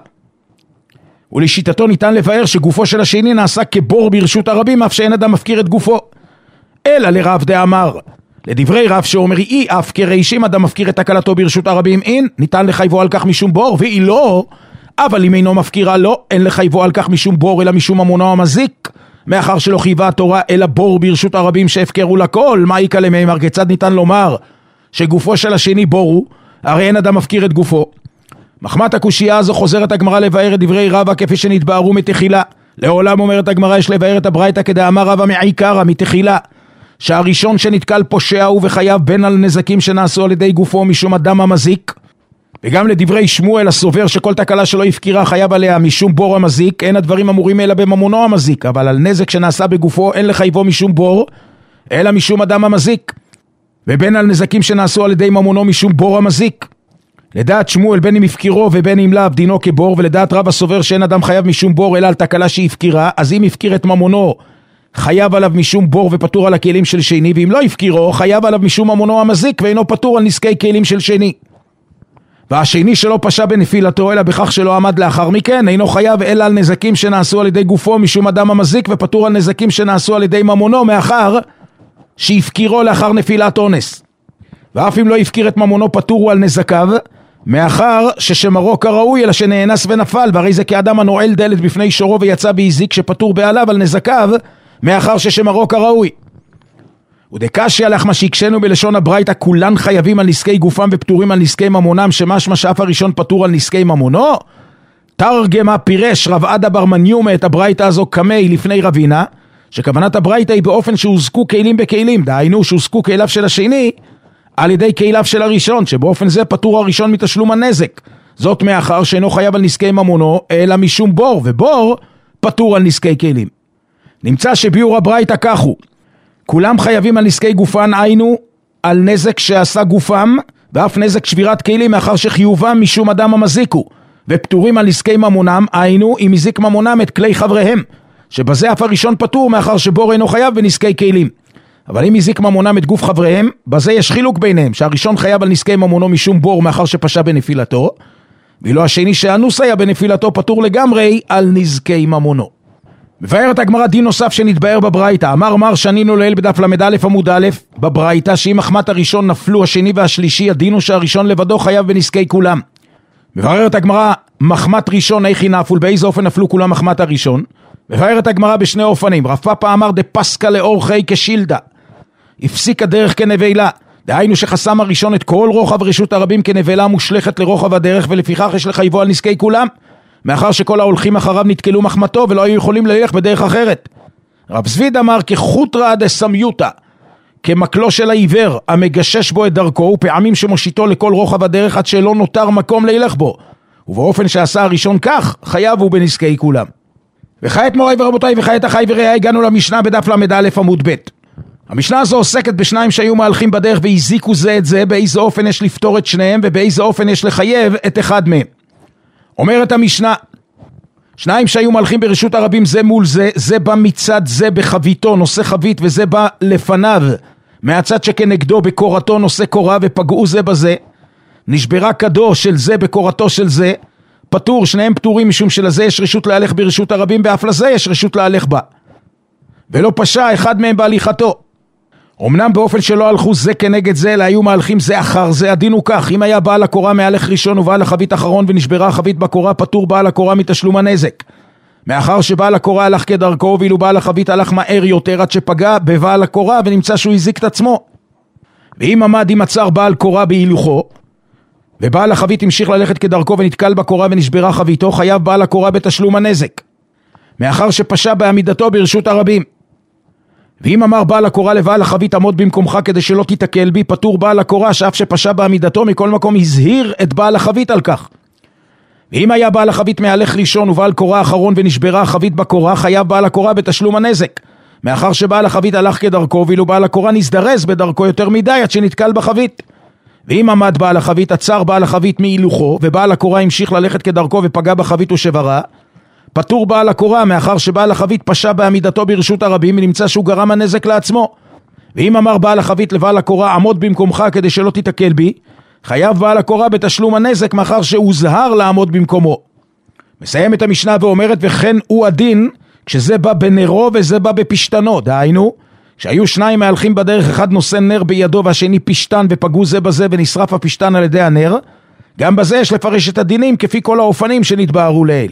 ולשיטתו ניתן לבאר שגופו של השני נעשה כבור ברשות הרבים, אף שאין אדם מפקיר את גופו. אלא לרב דאמר, לדברי רב שאומר אי אף כרישים אדם מפקיר את תקלתו ברשות הרבים, אין ניתן לחייבו על כך משום בור, ואי לא, אבל אם אינו מפקירה לא, אין לחייבו על כך משום בור אלא משום ממונו המזיק, מאחר שלא חייבה התורה אלא בור ברשות הרבים שהפקרו לכל. מה יקה למימר, כיצד ניתן לומר שגופו של השני בורו, הרי אין אדם מפקיר את גופו. מחמת הקושייה הזו חוזרת הגמרא לבאר את דברי רבא כפי שנתבארו מתחילה. לעולם אומרת הגמרא יש לבאר את הברייתא כדאמר רבא מעיקרא מתחילה, שהראשון שנתקל פושע הוא וחייב בין על נזקים שנעשו על ידי גופו משום אדם המזיק. וגם לדברי שמואל הסובר שכל תקלה שלא הפקירה חייב עליה משום בור המזיק, אין הדברים אמורים אלא בממונו המזיק, אבל על נזק שנעשה בגופו אין לחייבו משום בור אלא משום אדם המזיק, ובין על נזקים שנעשו על ידי ממונו משום בור המזיק. לדעת שמואל בין אם הפקירו ובין אם לאו דינו כבור, ולדעת רב הסובר שאין אדם חייב משום בור אלא על תקלה שהפקירה, אז אם הפקיר את ממונו חייב עליו משום בור ופטור על הכלים של שני, ואם לא הפקירו חייב עליו משום ממונו המזיק ואינו פטור על נזקי כלים של שני. והשני שלא פשע בנפילתו אלא בכך שלא עמד לאחר מכן אינו חייב אלא על נזקים שנעשו על ידי גופו משום אדם המזיק, ופטור על נזקים שנעשו על ידי ממונו מאחר שהפקירו לאחר נפילת אונס. ואף אם לא הפקיר את ממונו פטור על נזקיו מאחר ששמרו כראוי אלא שנאנס ונפל, והרי זה כאדם הנועל דלת בפני שורו ויצא בהזיק שפטור בעליו על נזקיו מאחר ששמרו כראוי. ודקשיא הלך מה שיקשנו בלשון הברייתא כולן חייבים על נזקי גופם ופטורים על נזקי ממונם, שמשמע שאף הראשון פטור על נזקי ממונו. תרגמה פירש רב עדה בר מניומא את הברייתא הזו כמי לפני רבינה, שכוונת הברייתא היא באופן שהוזקו כלים בכלים, דהיינו שהוזקו כליו של השני על ידי כליו של הראשון, שבאופן זה פטור הראשון מתשלום הנזק, זאת מאחר שאינו חייב על נזקי ממונו אלא משום בור, ובור פטור על נזקי כלים. נמצא שביאור הברייתא כך הוא, כולם חייבים על נזקי גופן, היינו על נזק שעשה גופם ואף נזק שבירת כלים מאחר שחיובם משום אדם המזיקו, ופטורים על נזקי ממונם, היינו אם הזיק ממונם את כלי חבריהם, שבזה אף הראשון פטור מאחר שבור אינו חייב בנזקי כלים. אבל אם הזיק ממונם את גוף חבריהם, בזה יש חילוק ביניהם, שהראשון חייב על נזקי ממונו משום בור מאחר שפשע בנפילתו, ואילו השני שאנוס היה בנפילתו פטור לגמרי על נזקי ממונו. מבארת הגמרא דין נוסף שנתבאר בברייתא, אמר מר שנינו לעיל בדף למד עמוד א' בברייתא, שאם מחמת הראשון נפלו השני והשלישי, הדין הוא שהראשון לבדו חייב בנזקי כולם. מבארת הגמרא מחמת ראשון איך נפול, באיזה אופן נפלו כולם מחמת הראשון. מבארת הגמרא בשני אופנים, רב פאפא אמר דפסקה לאורכי כשילדה, הפסיק הדרך כנבלה, דהיינו שחסם הראשון את כל רוחב רשות הרבים כנבלה מושלכת לרוחב הדרך, ולפיכך יש לחייבו על נזקי כולם, מאחר שכל ההולכים אחריו נתקלו מחמתו ולא היו יכולים ללך בדרך אחרת. רב זביד אמר כחוטרא דסמיותא, כמקלו של העיוור המגשש בו את דרכו, ופעמים שמושיטו לכל רוחב הדרך עד שלא נותר מקום לילך בו, ובאופן שעשה הראשון כך חייב הוא בנזקי כולם. וכעת מוריי ורבותיי וכעת אחי ורעיי, הגענו למשנה בדף למד עמוד ב'. המשנה הזו עוסקת בשניים שהיו מהלכים בדרך והזיקו זה את זה, באיזה אופן יש לפתור את שניהם ובאיזה אופן יש לחייב את אחד מהם. אומרת המשנה, שניים שהיו מלכים ברשות הרבים זה מול זה, זה בא מצד זה בחביתו נושא חבית, וזה בא לפניו מהצד שכנגדו בקורתו נושא קורה, ופגעו זה בזה, נשברה כדו של זה בקורתו של זה, פטור, שניהם פטורים משום שלזה יש רשות להלך ברשות הרבים ואף לזה יש רשות להלך בה, ולא פשע אחד מהם בהליכתו. אמנם באופן שלא הלכו זה כנגד זה, אלא היו מהלכים זה אחר זה, הדין הוא כך, אם היה בעל הקורה מהלך ראשון ובעל החבית אחרון ונשברה החבית בקורה, פטור בעל הקורה מתשלום הנזק, מאחר שבעל הקורה הלך כדרכו, ואילו בעל החבית הלך מהר יותר עד שפגע בבעל הקורה ונמצא שהוא הזיק את עצמו. ואם עמד עם עצר בעל קורה בהילוכו ובעל החבית המשיך ללכת כדרכו ונתקל בקורה ונשברה חביתו, חייב בעל הקורה בתשלום הנזק, מאחר שפשע בעמידתו ברשות הרבים. ואם אמר בעל הקורה לבעל החבית עמוד במקומך כדי שלא תתקל בי, פטור בעל הקורה שאף שפשע בעמידתו מכל מקום הזהיר את בעל החבית על כך. ואם היה בעל החבית מהלך ראשון ובעל קורה אחרון ונשברה החבית בקורה, חייב בעל הקורה בתשלום הנזק, מאחר שבעל החבית הלך כדרכו ואילו בעל הקורה נזדרז בדרכו יותר מדי עד שנתקל בחבית. ואם עמד בעל החבית, עצר בעל החבית מהילוכו, ובעל הקורה המשיך ללכת כדרכו ופגע בחבית ושברה, פטור בעל הקורה מאחר שבעל החבית פשע בעמידתו ברשות הרבים ונמצא שהוא גרם הנזק לעצמו. ואם אמר בעל החבית לבעל הקורה, עמוד במקומך כדי שלא תתקל בי, חייב בעל הקורה בתשלום הנזק מאחר שהוזהר לעמוד במקומו. מסיים את המשנה ואומרת, וכן הוא הדין כשזה בא בנרו וזה בא בפשטנו. דהיינו, כשהיו שניים מהלכים בדרך, אחד נושא נר בידו והשני פשטן ופגעו זה בזה ונשרף הפשטן על ידי הנר, גם בזה יש לפרש את הדינים כפי כל האופנים שנתבהרו לעיל.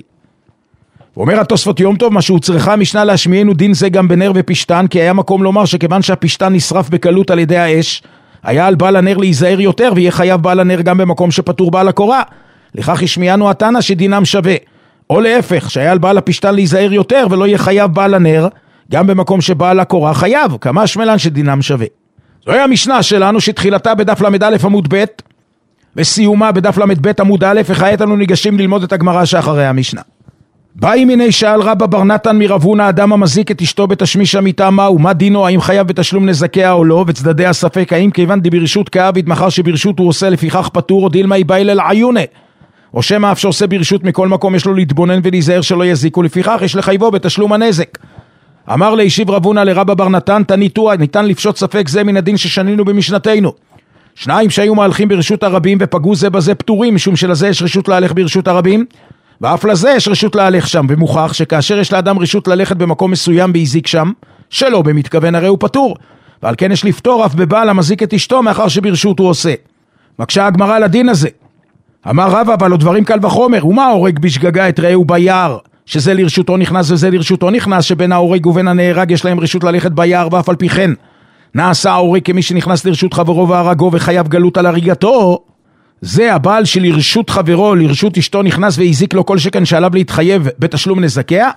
ואומר התוספות יום טוב, מה שהוא צריכה המשנה להשמיענו דין זה גם בנר ופשטן, כי היה מקום לומר שכיוון שהפשטן נשרף בקלות על ידי האש, היה על בעל הנר להיזהר יותר, ויהיה חייב בעל הנר גם במקום שפטור בעל הקורה. לכך השמיענו התנא שדינם שווה. או להפך, שהיה על בעל הפשטן להיזהר יותר, ולא יהיה חייב בעל הנר, גם במקום שבעל הקורה חייב, כמה שמלן שדינם שווה. זוהי המשנה שלנו שתחילתה בדף למד עמוד ב' וסיומה בדף למד עמוד א', וכעת אנו ניגשים ללמוד את הגמרא שאחרי המשנה. באי מיני שאל רבא בר נתן מרב הונא, אדם המזיק את אשתו בתשמיש המיתה מהו, מה דינו, האם חייב בתשלום נזקיה או לא, וצדדי הספק, האם כיוון דברשות כעביד מחר שברשות הוא עושה לפיכך פטור, או דילמה היא באי לעיונה, או שמה אף שעושה ברשות מכל מקום יש לו להתבונן ולהיזהר שלא יזיקו, לפיכך יש לחייבו בתשלום הנזק. אמר להשיב רב הונא לרבא בר נתן, תניתו, ניתן לפשוט ספק זה מן הדין ששנינו במשנתנו. שניים שהיו מהלכים ברשות הרבים ופגעו זה בזה פטורים, משום שלזה יש רשות להלך ברשות הרבים, ואף לזה יש רשות להלך שם, ומוכח שכאשר יש לאדם רשות ללכת במקום מסוים והזיק שם, שלא במתכוון הרי הוא פטור, ועל כן יש לפתור אף בבעל המזיק את אשתו מאחר שברשות הוא עושה. מקשה הגמרא לדין הזה. אמר רבא, אבל לו דברים קל וחומר, ומה הורג בשגגה את רעהו ביער, שזה לרשותו נכנס וזה לרשותו נכנס, שבין ההורג ובין הנהרג יש להם רשות ללכת ביער, ואף על פי כן נעשה ההורג כמי שנכנס לרשות חברו והרגו וחייב גלות על הריגתו. זה הבעל שלרשות חברו, לרשות אשתו נכנס והזיק לו כל שכן שעליו להתחייב בתשלום נזקיה.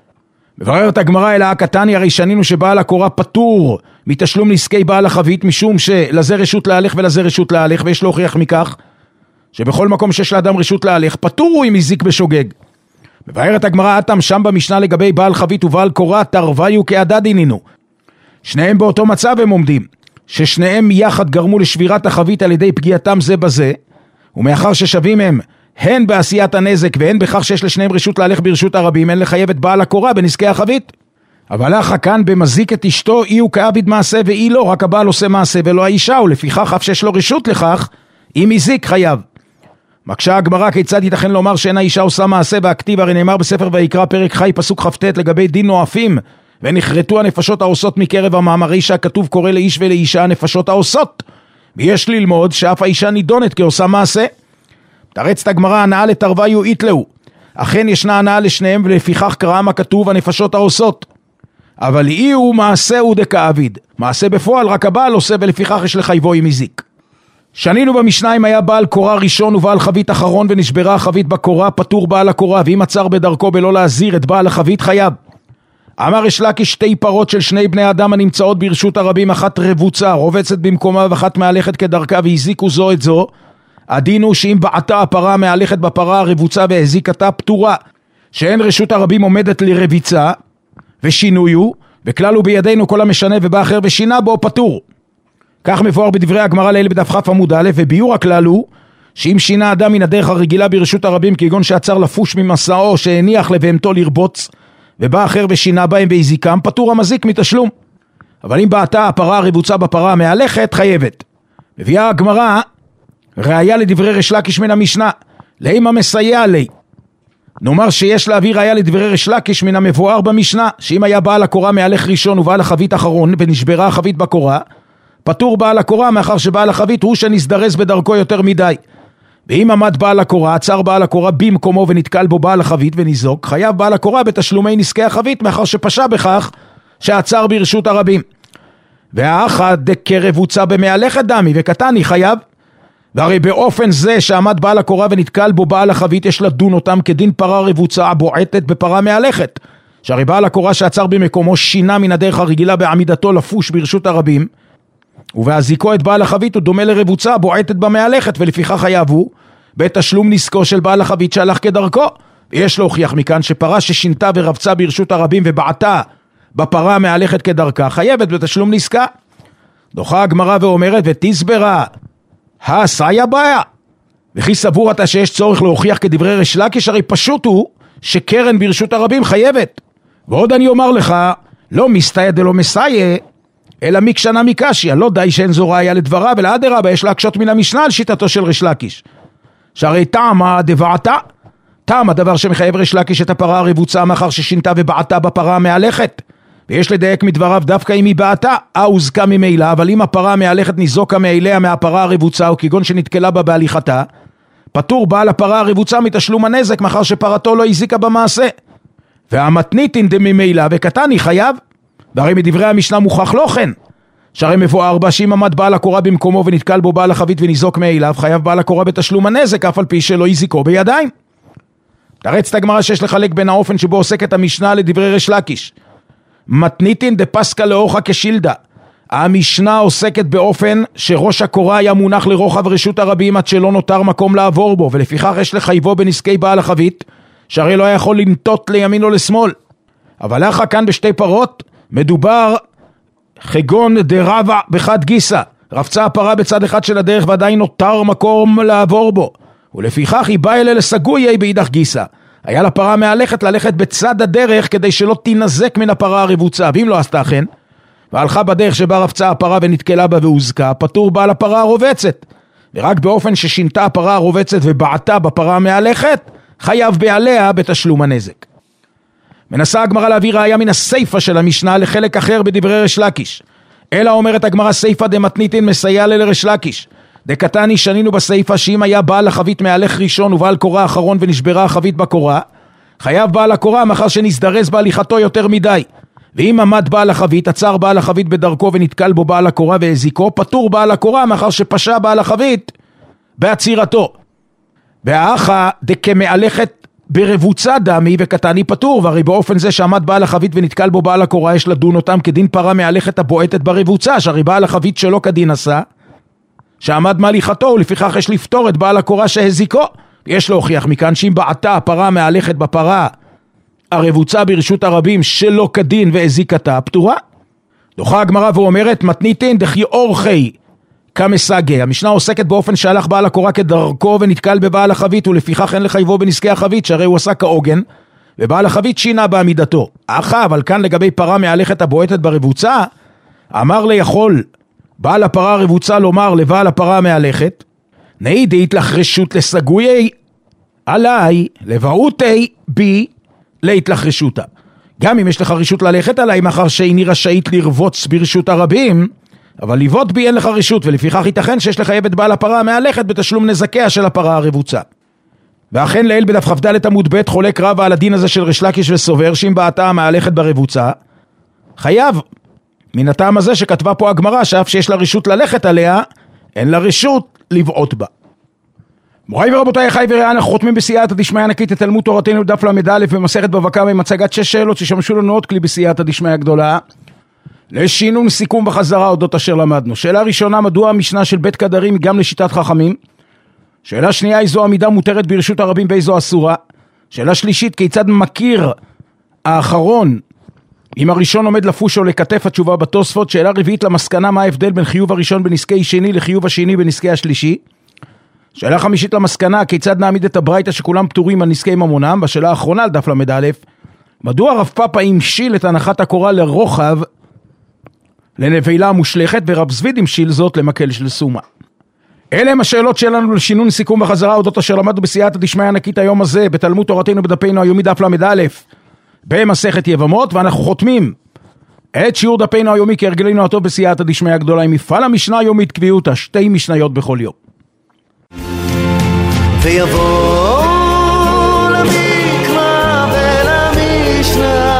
מבררת הגמרא אלא הקטני, הרי שנינו שבעל הקורה פטור מתשלום נזקי בעל החבית, משום שלזה רשות להלך ולזה רשות להלך, ויש להוכיח מכך שבכל מקום שיש לאדם רשות להלך פטור הוא אם הזיק בשוגג. מבררת הגמרא אתם שם במשנה לגבי בעל חבית ובעל קורה, תרוויו כעדה דינינו. שניהם באותו מצב הם עומדים, ששניהם יחד גרמו לשבירת החבית על ידי פגיעתם זה בזה, ומאחר ששווים הם הן בעשיית הנזק והן בכך שיש לשניהם רשות להלך ברשות הרבים, אין לחייב את בעל הקורה בנזקי החבית. אבל אחא כאן במזיק את אשתו, אי הוא כעביד מעשה ואי לא, רק הבעל עושה מעשה ולא האישה, ולפיכך אף שיש לו רשות לכך, אם הזיק חייב. מקשה הגמרא, כיצד ייתכן לומר שאין האישה עושה מעשה, והכתיב הרי נאמר בספר ויקרא פרק חי פסוק כ"ט לגבי דין נואפים, ונחרטו הנפשות העושות מקרב המאמרי שהכתוב קורא לאיש ולאישה הנפשות העושות, ויש ללמוד שאף האישה נידונת כעושה מעשה. תרצת הגמרא, הנאה לתרוויו איתלהו, אכן ישנה הנאה לשניהם, ולפיכך קרא מה כתוב הנפשות העושות. אבל אי הוא מעשה הוא דכעביד, מעשה בפועל רק הבעל עושה, ולפיכך יש לחייבו אם הזיק. שנינו במשנה אם היה בעל קורה ראשון ובעל חבית אחרון ונשברה החבית בקורה, פטור בעל הקורה, ואם עצר בדרכו בלא להזהיר את בעל החבית חייב. אמר יש לקיש, שתי פרות של שני בני אדם הנמצאות ברשות הרבים, אחת רבוצה רובצת במקומה ואחת מהלכת כדרכה, והזיקו זו את זו, הדין הוא שאם בעתה הפרה מהלכת בפרה הרבוצה והזיקתה פטורה, שאין רשות הרבים עומדת לרביצה ושינוי הוא, וכלל הוא בידינו כל המשנה ובא אחר ושינה בו פטור. כך מבואר בדברי הגמרא לעיל בדף כ' עמוד א', וביור הכלל הוא שאם שינה אדם מן הדרך הרגילה ברשות הרבים, כגון שעצר לפוש ממסעו שהניח לבהמתו לרבוץ ובא אחר ושינה בהם והזיקם, פטור המזיק מתשלום. אבל אם בעתה הפרה הרבוצה בפרה המהלכת חייבת. מביאה הגמרא ראיה לדברי ריש לקיש מן המשנה, לאמא מסייע לי. נאמר שיש להביא ראיה לדברי ריש לקיש מן המבואר במשנה, שאם היה בעל הקורה מהלך ראשון ובעל החבית אחרון ונשברה החבית בקורה, פטור בעל הקורה מאחר שבעל החבית הוא שנסדרס בדרכו יותר מדי. ואם עמד בעל הקורה, עצר בעל הקורה במקומו ונתקל בו בעל החבית וניזוק, חייב בעל הקורה בתשלומי נזקי החבית מאחר שפשע בכך שעצר ברשות הרבים. והאחד דקרבוצה במהלכת דמי וקטני חייב. והרי באופן זה שעמד בעל הקורה ונתקל בו בעל החבית, יש לדון אותם כדין פרה רבוצה בועטת בפרה מהלכת, שהרי בעל הקורה שעצר במקומו שינה מן הדרך הרגילה בעמידתו לפוש ברשות הרבים, ובהזיקו את בעל החבית הוא דומה לרבוצה בועטת במהלכת, ולפיכך חייב הוא בתשלום נזקו של בעל החבית שהלך כדרכו. ויש להוכיח מכאן שפרה ששינתה ורבצה ברשות הרבים ובעטה בפרה מהלכת כדרכה חייבת בתשלום נזקה. דוחה הגמרא ואומרת ותסברה הסעיה בעיה. וכי סבור אתה שיש צורך להוכיח כדברי ריש לקיש, הרי פשוט הוא שקרן ברשות הרבים חייבת. ועוד אני אומר לך, לא מסתייע דלא מסייע, אלא מקשנה מקשיא, לא די שאין זו ראיה לדבריו, אלא אדרבה יש להקשות מן המשנה על שיטתו של ריש לקיש. שהרי טעמה דבעתה, טעם הדבר שמחייב ריש לקיש את הפרה הרבוצה מאחר ששינתה ובעתה בפרה המהלכת. ויש לדייק מדבריו דווקא אם היא בעתה, הוזקה ממילא, אבל אם הפרה המהלכת ניזוקה מאליה מהפרה הרבוצה, או כגון שנתקלה בה בהליכתה, פטור בעל הפרה הרבוצה מתשלום הנזק, מאחר שפרתו לא הזיקה במעשה. והמתניתין דממילא וקטני חייב, והרי מדברי המשנה מוכח לא כן, שהרי מבואר בה שאם עמד בעל הקורה במקומו ונתקל בו בעל החבית וניזוק מאליו, חייב בעל הקורה בתשלום הנזק, אף על פי שלא הזיקו בידיים. תרץ את הגמרא שיש לחלק בין האופן שבו עוסקת המשנה לדברי ריש לקיש. מתניתין דפסקה לאורחה כשילדה. המשנה עוסקת באופן שראש הקורה היה מונח לרוחב רשות הרבים עד שלא נותר מקום לעבור בו, ולפיכך יש לחייבו בנזקי בעל החבית, שהרי לא היה יכול לנטות לימין או לשמאל. אבל לאחר כאן בשתי פרות מדובר חגון דרבה בחד גיסה, רבצה הפרה בצד אחד של הדרך ועדיין נותר מקום לעבור בו, ולפיכך היא באה אלה לסגויי באידך גיסה. היה לפרה מהלכת ללכת בצד הדרך כדי שלא תינזק מן הפרה הרבוצה, ואם לא עשתה כן והלכה בדרך שבה רבצה הפרה ונתקלה בה והוזקה, פטור בעל הפרה הרובצת, ורק באופן ששינתה הפרה הרובצת ובעתה בפרה המהלכת חייב בעליה בתשלום הנזק. מנסה הגמרא להביא ראיה מן הסיפה של המשנה לחלק אחר בדברי ריש לקיש, אלא אומרת הגמרא סיפה דמתניתין מסייע לריש לקיש, דקתני שנינו בסיפה שאם היה בעל החבית מהלך ראשון ובעל קורה אחרון ונשברה החבית בקורה, חייב בעל הקורה מאחר שנזדרז בהליכתו יותר מדי, ואם עמד בעל החבית, עצר בעל החבית בדרכו ונתקל בו בעל הקורה והזיקו, פטור בעל הקורה מאחר שפשע בעל החבית בעצירתו. והאחה דכמהלכת ברבוצה דמי וקטני פטור, והרי באופן זה שעמד בעל החבית ונתקל בו בעל הקורה יש לדון אותם כדין פרה מהלכת הבועטת ברבוצה, שהרי בעל החבית שלא כדין עשה שעמד מהליכתו, ולפיכך יש לפתור את בעל הקורה שהזיקו. יש להוכיח מכאן שאם בעתה הפרה מהלכת בפרה הרבוצה ברשות הרבים שלא כדין והזיקתה פטורה. דוחה הגמרא ואומרת מתניתין דחי אורחי כמסגה. המשנה עוסקת באופן שהלך בעל הקורה כדרכו ונתקל בבעל החבית, ולפיכך אין לחייבו בנזקי החבית, שהרי הוא עשה כעוגן ובעל החבית שינה בעמידתו. אבל כאן לגבי פרה מהלכת הבועטת ברבוצה, אמר ליכול בעל הפרה הרבוצה לומר לבעל הפרה המהלכת, נעידית לך רשות לסגויי עליי לבעותי בי לית לך רשותה. גם אם יש לך רשות ללכת עליי מאחר שאיני רשאית לרבוץ ברשות הרבים, אבל לבעוט בי אין לך רשות, ולפיכך ייתכן שיש לחייב את בעל הפרה המהלכת בתשלום נזקיה של הפרה הרבוצה. ואכן לאל בדף כ"ד עמוד ב' חולק רבה על הדין הזה של ריש לקיש וסובר שאם בעתה המהלכת ברבוצה חייב, מן הטעם הזה שכתבה פה הגמרא שאף שיש לה רשות ללכת עליה אין לה רשות לבעוט בה. מוריי ורבותיי, אחיי ורעיי, אנחנו חותמים בסייעתא דשמיא ענקית את תלמוד תורתנו דף ל"א במסכת בבא קמא עם הצגת 6 שאלות ששמשו לנו עוד כלי בסייעתא דשמיא הגדולה לשינון סיכום בחזרה אודות אשר למדנו. שאלה ראשונה, מדוע המשנה של בית קדרים גם לשיטת חכמים? שאלה שנייה, איזו עמידה מותרת ברשות הרבים ואיזו אסורה? שאלה שלישית, כיצד מכיר האחרון אם הראשון עומד לפוש או לכתף? התשובה בתוספות. שאלה רביעית למסקנה, מה ההבדל בין חיוב הראשון בנזקי שני לחיוב השני בנזקי השלישי? שאלה חמישית למסקנה, כיצד נעמיד את הברייתא שכולם פטורים על נזקי ממונם? בשאלה האחרונה לדף ל"א, מדוע רב פאפא המשיל את הנחת הקורה לרוחב לנבילה המושלכת ורב זביד המשיל זאת למקל של סומה? אלה הם השאלות שלנו לשינון סיכום בחזרה אודות אשר למדנו בסייעתא דשמיא ענקית היום הזה בתלמוד תורתנו בדפנו היומי דף ל"א במסכת יבמות, ואנחנו חותמים את שיעור דפנו היומי כהרגלנו הטוב בסייעתא דשמיא הגדולה עם מפעל המשנה היומית קביעותא 2 משניות בכל יום. ויבוא למקרא ולמשנה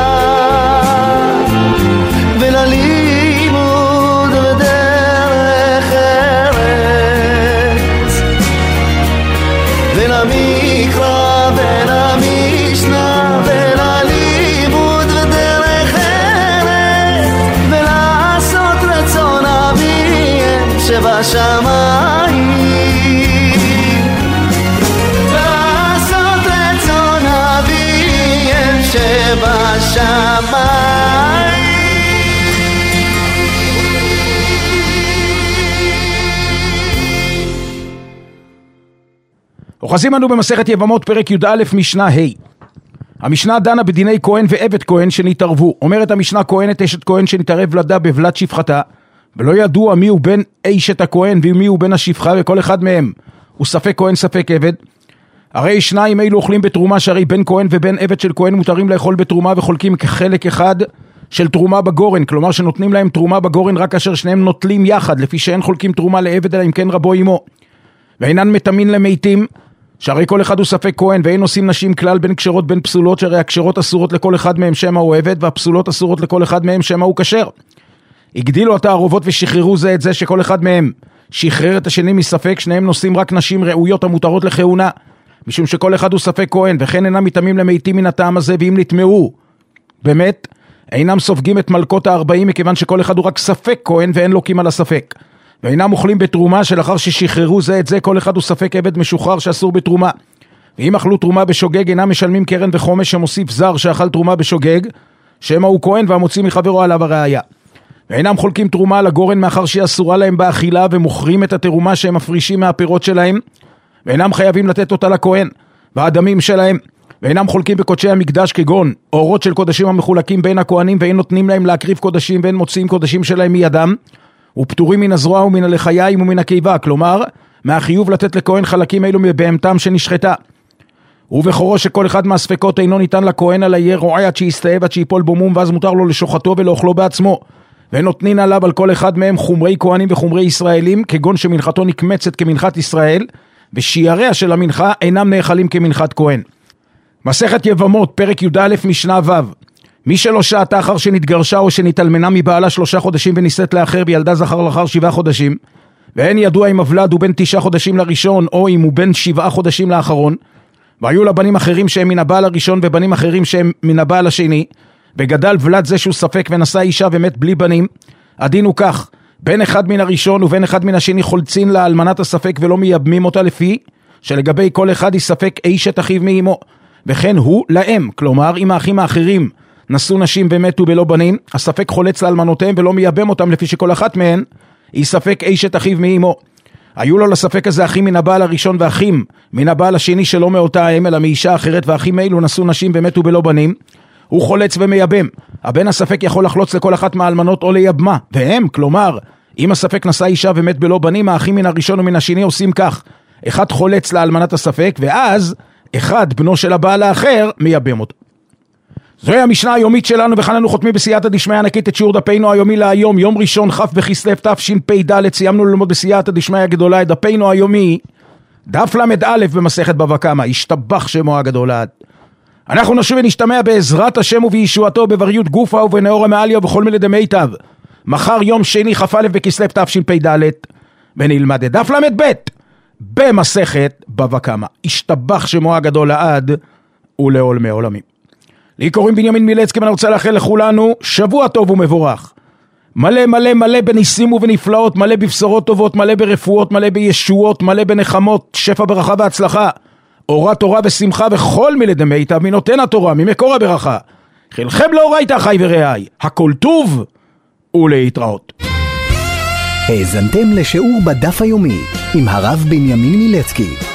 וללימוד ודרך ארץ, ולמקרא ולמשנה וללימוד ודרך ארץ, ולעשות רצון אביהם שבשמיים, אוחזים אנו במסכת יבמות פרק י"א משנה ה'. המשנה דנה בדיני כהן ועבד כהן שנתערבו. אומרת המשנה, כהנת אשת כהן שנתערב לדה בבלת שפחתה, ולא ידוע מי הוא בן אשת הכהן ומי הוא בן השפחה, וכל אחד מהם הוא ספק כהן ספק עבד. הרי שניים אלו אוכלים בתרומה, שהרי בן כהן ובן עבד של כהן מותרים לאכול בתרומה וחולקים כחלק אחד של תרומה בגורן, כלומר שנותנים להם תרומה בגורן רק אשר שניהם נוטלים יחד, לפי שאין חולקים תרומה לעבד אלא אם כן רבו עמו. ואינן מתאמין למתים, שהרי כל אחד הוא ספק כהן, ואין עושים נשים כלל בין כשרות בין פסולות, שהרי הכשרות אסורות לכל אחד מהם שמה הוא עבד, והפסולות אסורות לכל אחד מהם שמה הוא כשר. הגדילו התערובות ושחררו זה את זה, שכל אחד מהם שחרר את השני מספק, שניהם נושאים רק נשים ראויות המותרות לכהונה, משום שכל אחד הוא ספק כהן, וכן אינם מתאמים למתים מן הטעם הזה, ואם נטמעו באמת אינם סופגים את מלכות ה-40, מכיוון שכל אחד הוא רק ספק כהן ואין לוקים על הספק. ואינם אוכלים בתרומה, שלאחר ששחררו זה את זה, כל אחד הוא ספק עבד משוחרר שאסור בתרומה. ואם אכלו תרומה בשוגג, אינם משלמים קרן וחומש שמוסיף זר שאכל תרומה בשוגג, שמה הוא כהן והמוציא מחברו עליו הראיה. ואינם חולקים תרומה על הגורן, מאחר שהיא אסורה להם באכילה, ומוכרים את התרומה שהם מפרישים מהפירות שלהם, ואינם חייבים לתת אותה לכהן והדמים שלהם. ואינם חולקים בקודשי המקדש, כגון אורות של קודשים המחולקים בין הכהנים, ואין נותנים להם להקריב קודשים, ואין מוציאים קודשים שלהם מידם, ופטורים מן הזרוע ומן הלחיים ומן הקיבה, כלומר מהחיוב לתת לכהן חלקים אלו מבהמתם שנשחטה. ובכורו שכל אחד מהספקות אינו ניתן לכהן, אלא יהיה רועה עד שיסתאב, עד שיפול בו מום, ואז מותר לו לשוחטו ולאכלו בעצמו. ונותנין עליו על כל אחד מהם חומרי כהנים וחומרי ישראלים, כגון שמנחתו נקמצת כמנחת ישראל, ושיעריה של המנחה אינם נאכלים כמנחת כהן. מסכת יבמות פרק י"א משנה ו'. מי שלא שעתה אחר שנתגרשה או שנתאלמנה מבעלה 3 חודשים ונישאת לאחר וילדה זכר לאחר 7 חודשים, ואין ידוע אם הוולד הוא בין 9 חודשים לראשון או אם הוא בין 7 חודשים לאחרון, והיו לה בנים אחרים שהם מן הבעל הראשון ובנים אחרים שהם מן הבעל השני, וגדל ולד זה שהוא ספק ונשא אישה ומת בלי בנים, הדין הוא כך, בין אחד מן הראשון ובין אחד מן השני חולצין לאלמנת הספק ולא מייבמים אותה, לפי שלגבי כל אחד היא ספק אשת אחיו מאמו, וכן הוא להם, כלומר אם האחים האחרים נשאו נשים ומתו בלא בנים, הספק חולץ לאלמנותיהם ולא מייבם אותם, לפי שכל אחת מהן היא ספק אשת אחיו מאמו. היו לו לספק הזה אחים מן הבעל הראשון ואחים מן הבעל השני שלא מאותה האם אלא מאישה אחרת, ואחים אלו נשאו נשים ומתו בלא בנים, הוא חולץ ומייבם. הבן הספק יכול לחלוץ לכל אחת מהאלמנות או לייבמה, והם, כלומר אם הספק נשא אישה ומת בלא בנים, האחים מן הראשון ומן השני עושים כך, אחד חולץ לאלמנת הספק, ואז אחד בנו של הבעל האחר מייבם אותו. זוהי המשנה היומית שלנו, וכאן אנו חותמים בסייעתא דשמיא ענקית את שיעור דפינו היומי להיום, יום ראשון כ' בכסלו תשפ"ד. סיימנו ללמוד בסייעתא דשמיא הגדולה את דפינו היומי, דף ל"א במסכת בבא קמא, ישתבח שמו הגדול לעד. אנחנו נשוב ונשתמע בעזרת השם ובישועתו, בבריות גופה ובנאורה מעליה ובכל מילי דמיטב, מחר יום שני כ"א בכסלו תשפ"ד, ונלמד את דף ל"ב במסכת בבא קמא. ישתבח שמו הגדול לעד ולעולמי עולמים. לי קוראים בנימין מילצקי, ואני רוצה לאחל לכולנו שבוע טוב ומבורך, מלא מלא מלא בניסים ובנפלאות, מלא בבשורות טובות, מלא ברפואות, מלא בישועות, מלא בנחמות, שפע ברכה והצלחה, אורה תורה ושמחה וכל מילי דמיטב מנותן התורה, ממקור הברכה. חילכם לאורייתא אחי ורעי, הכל טוב ולהתראות. האזנתם לשיעור בדף היומי עם הרב בנימין מילצקי.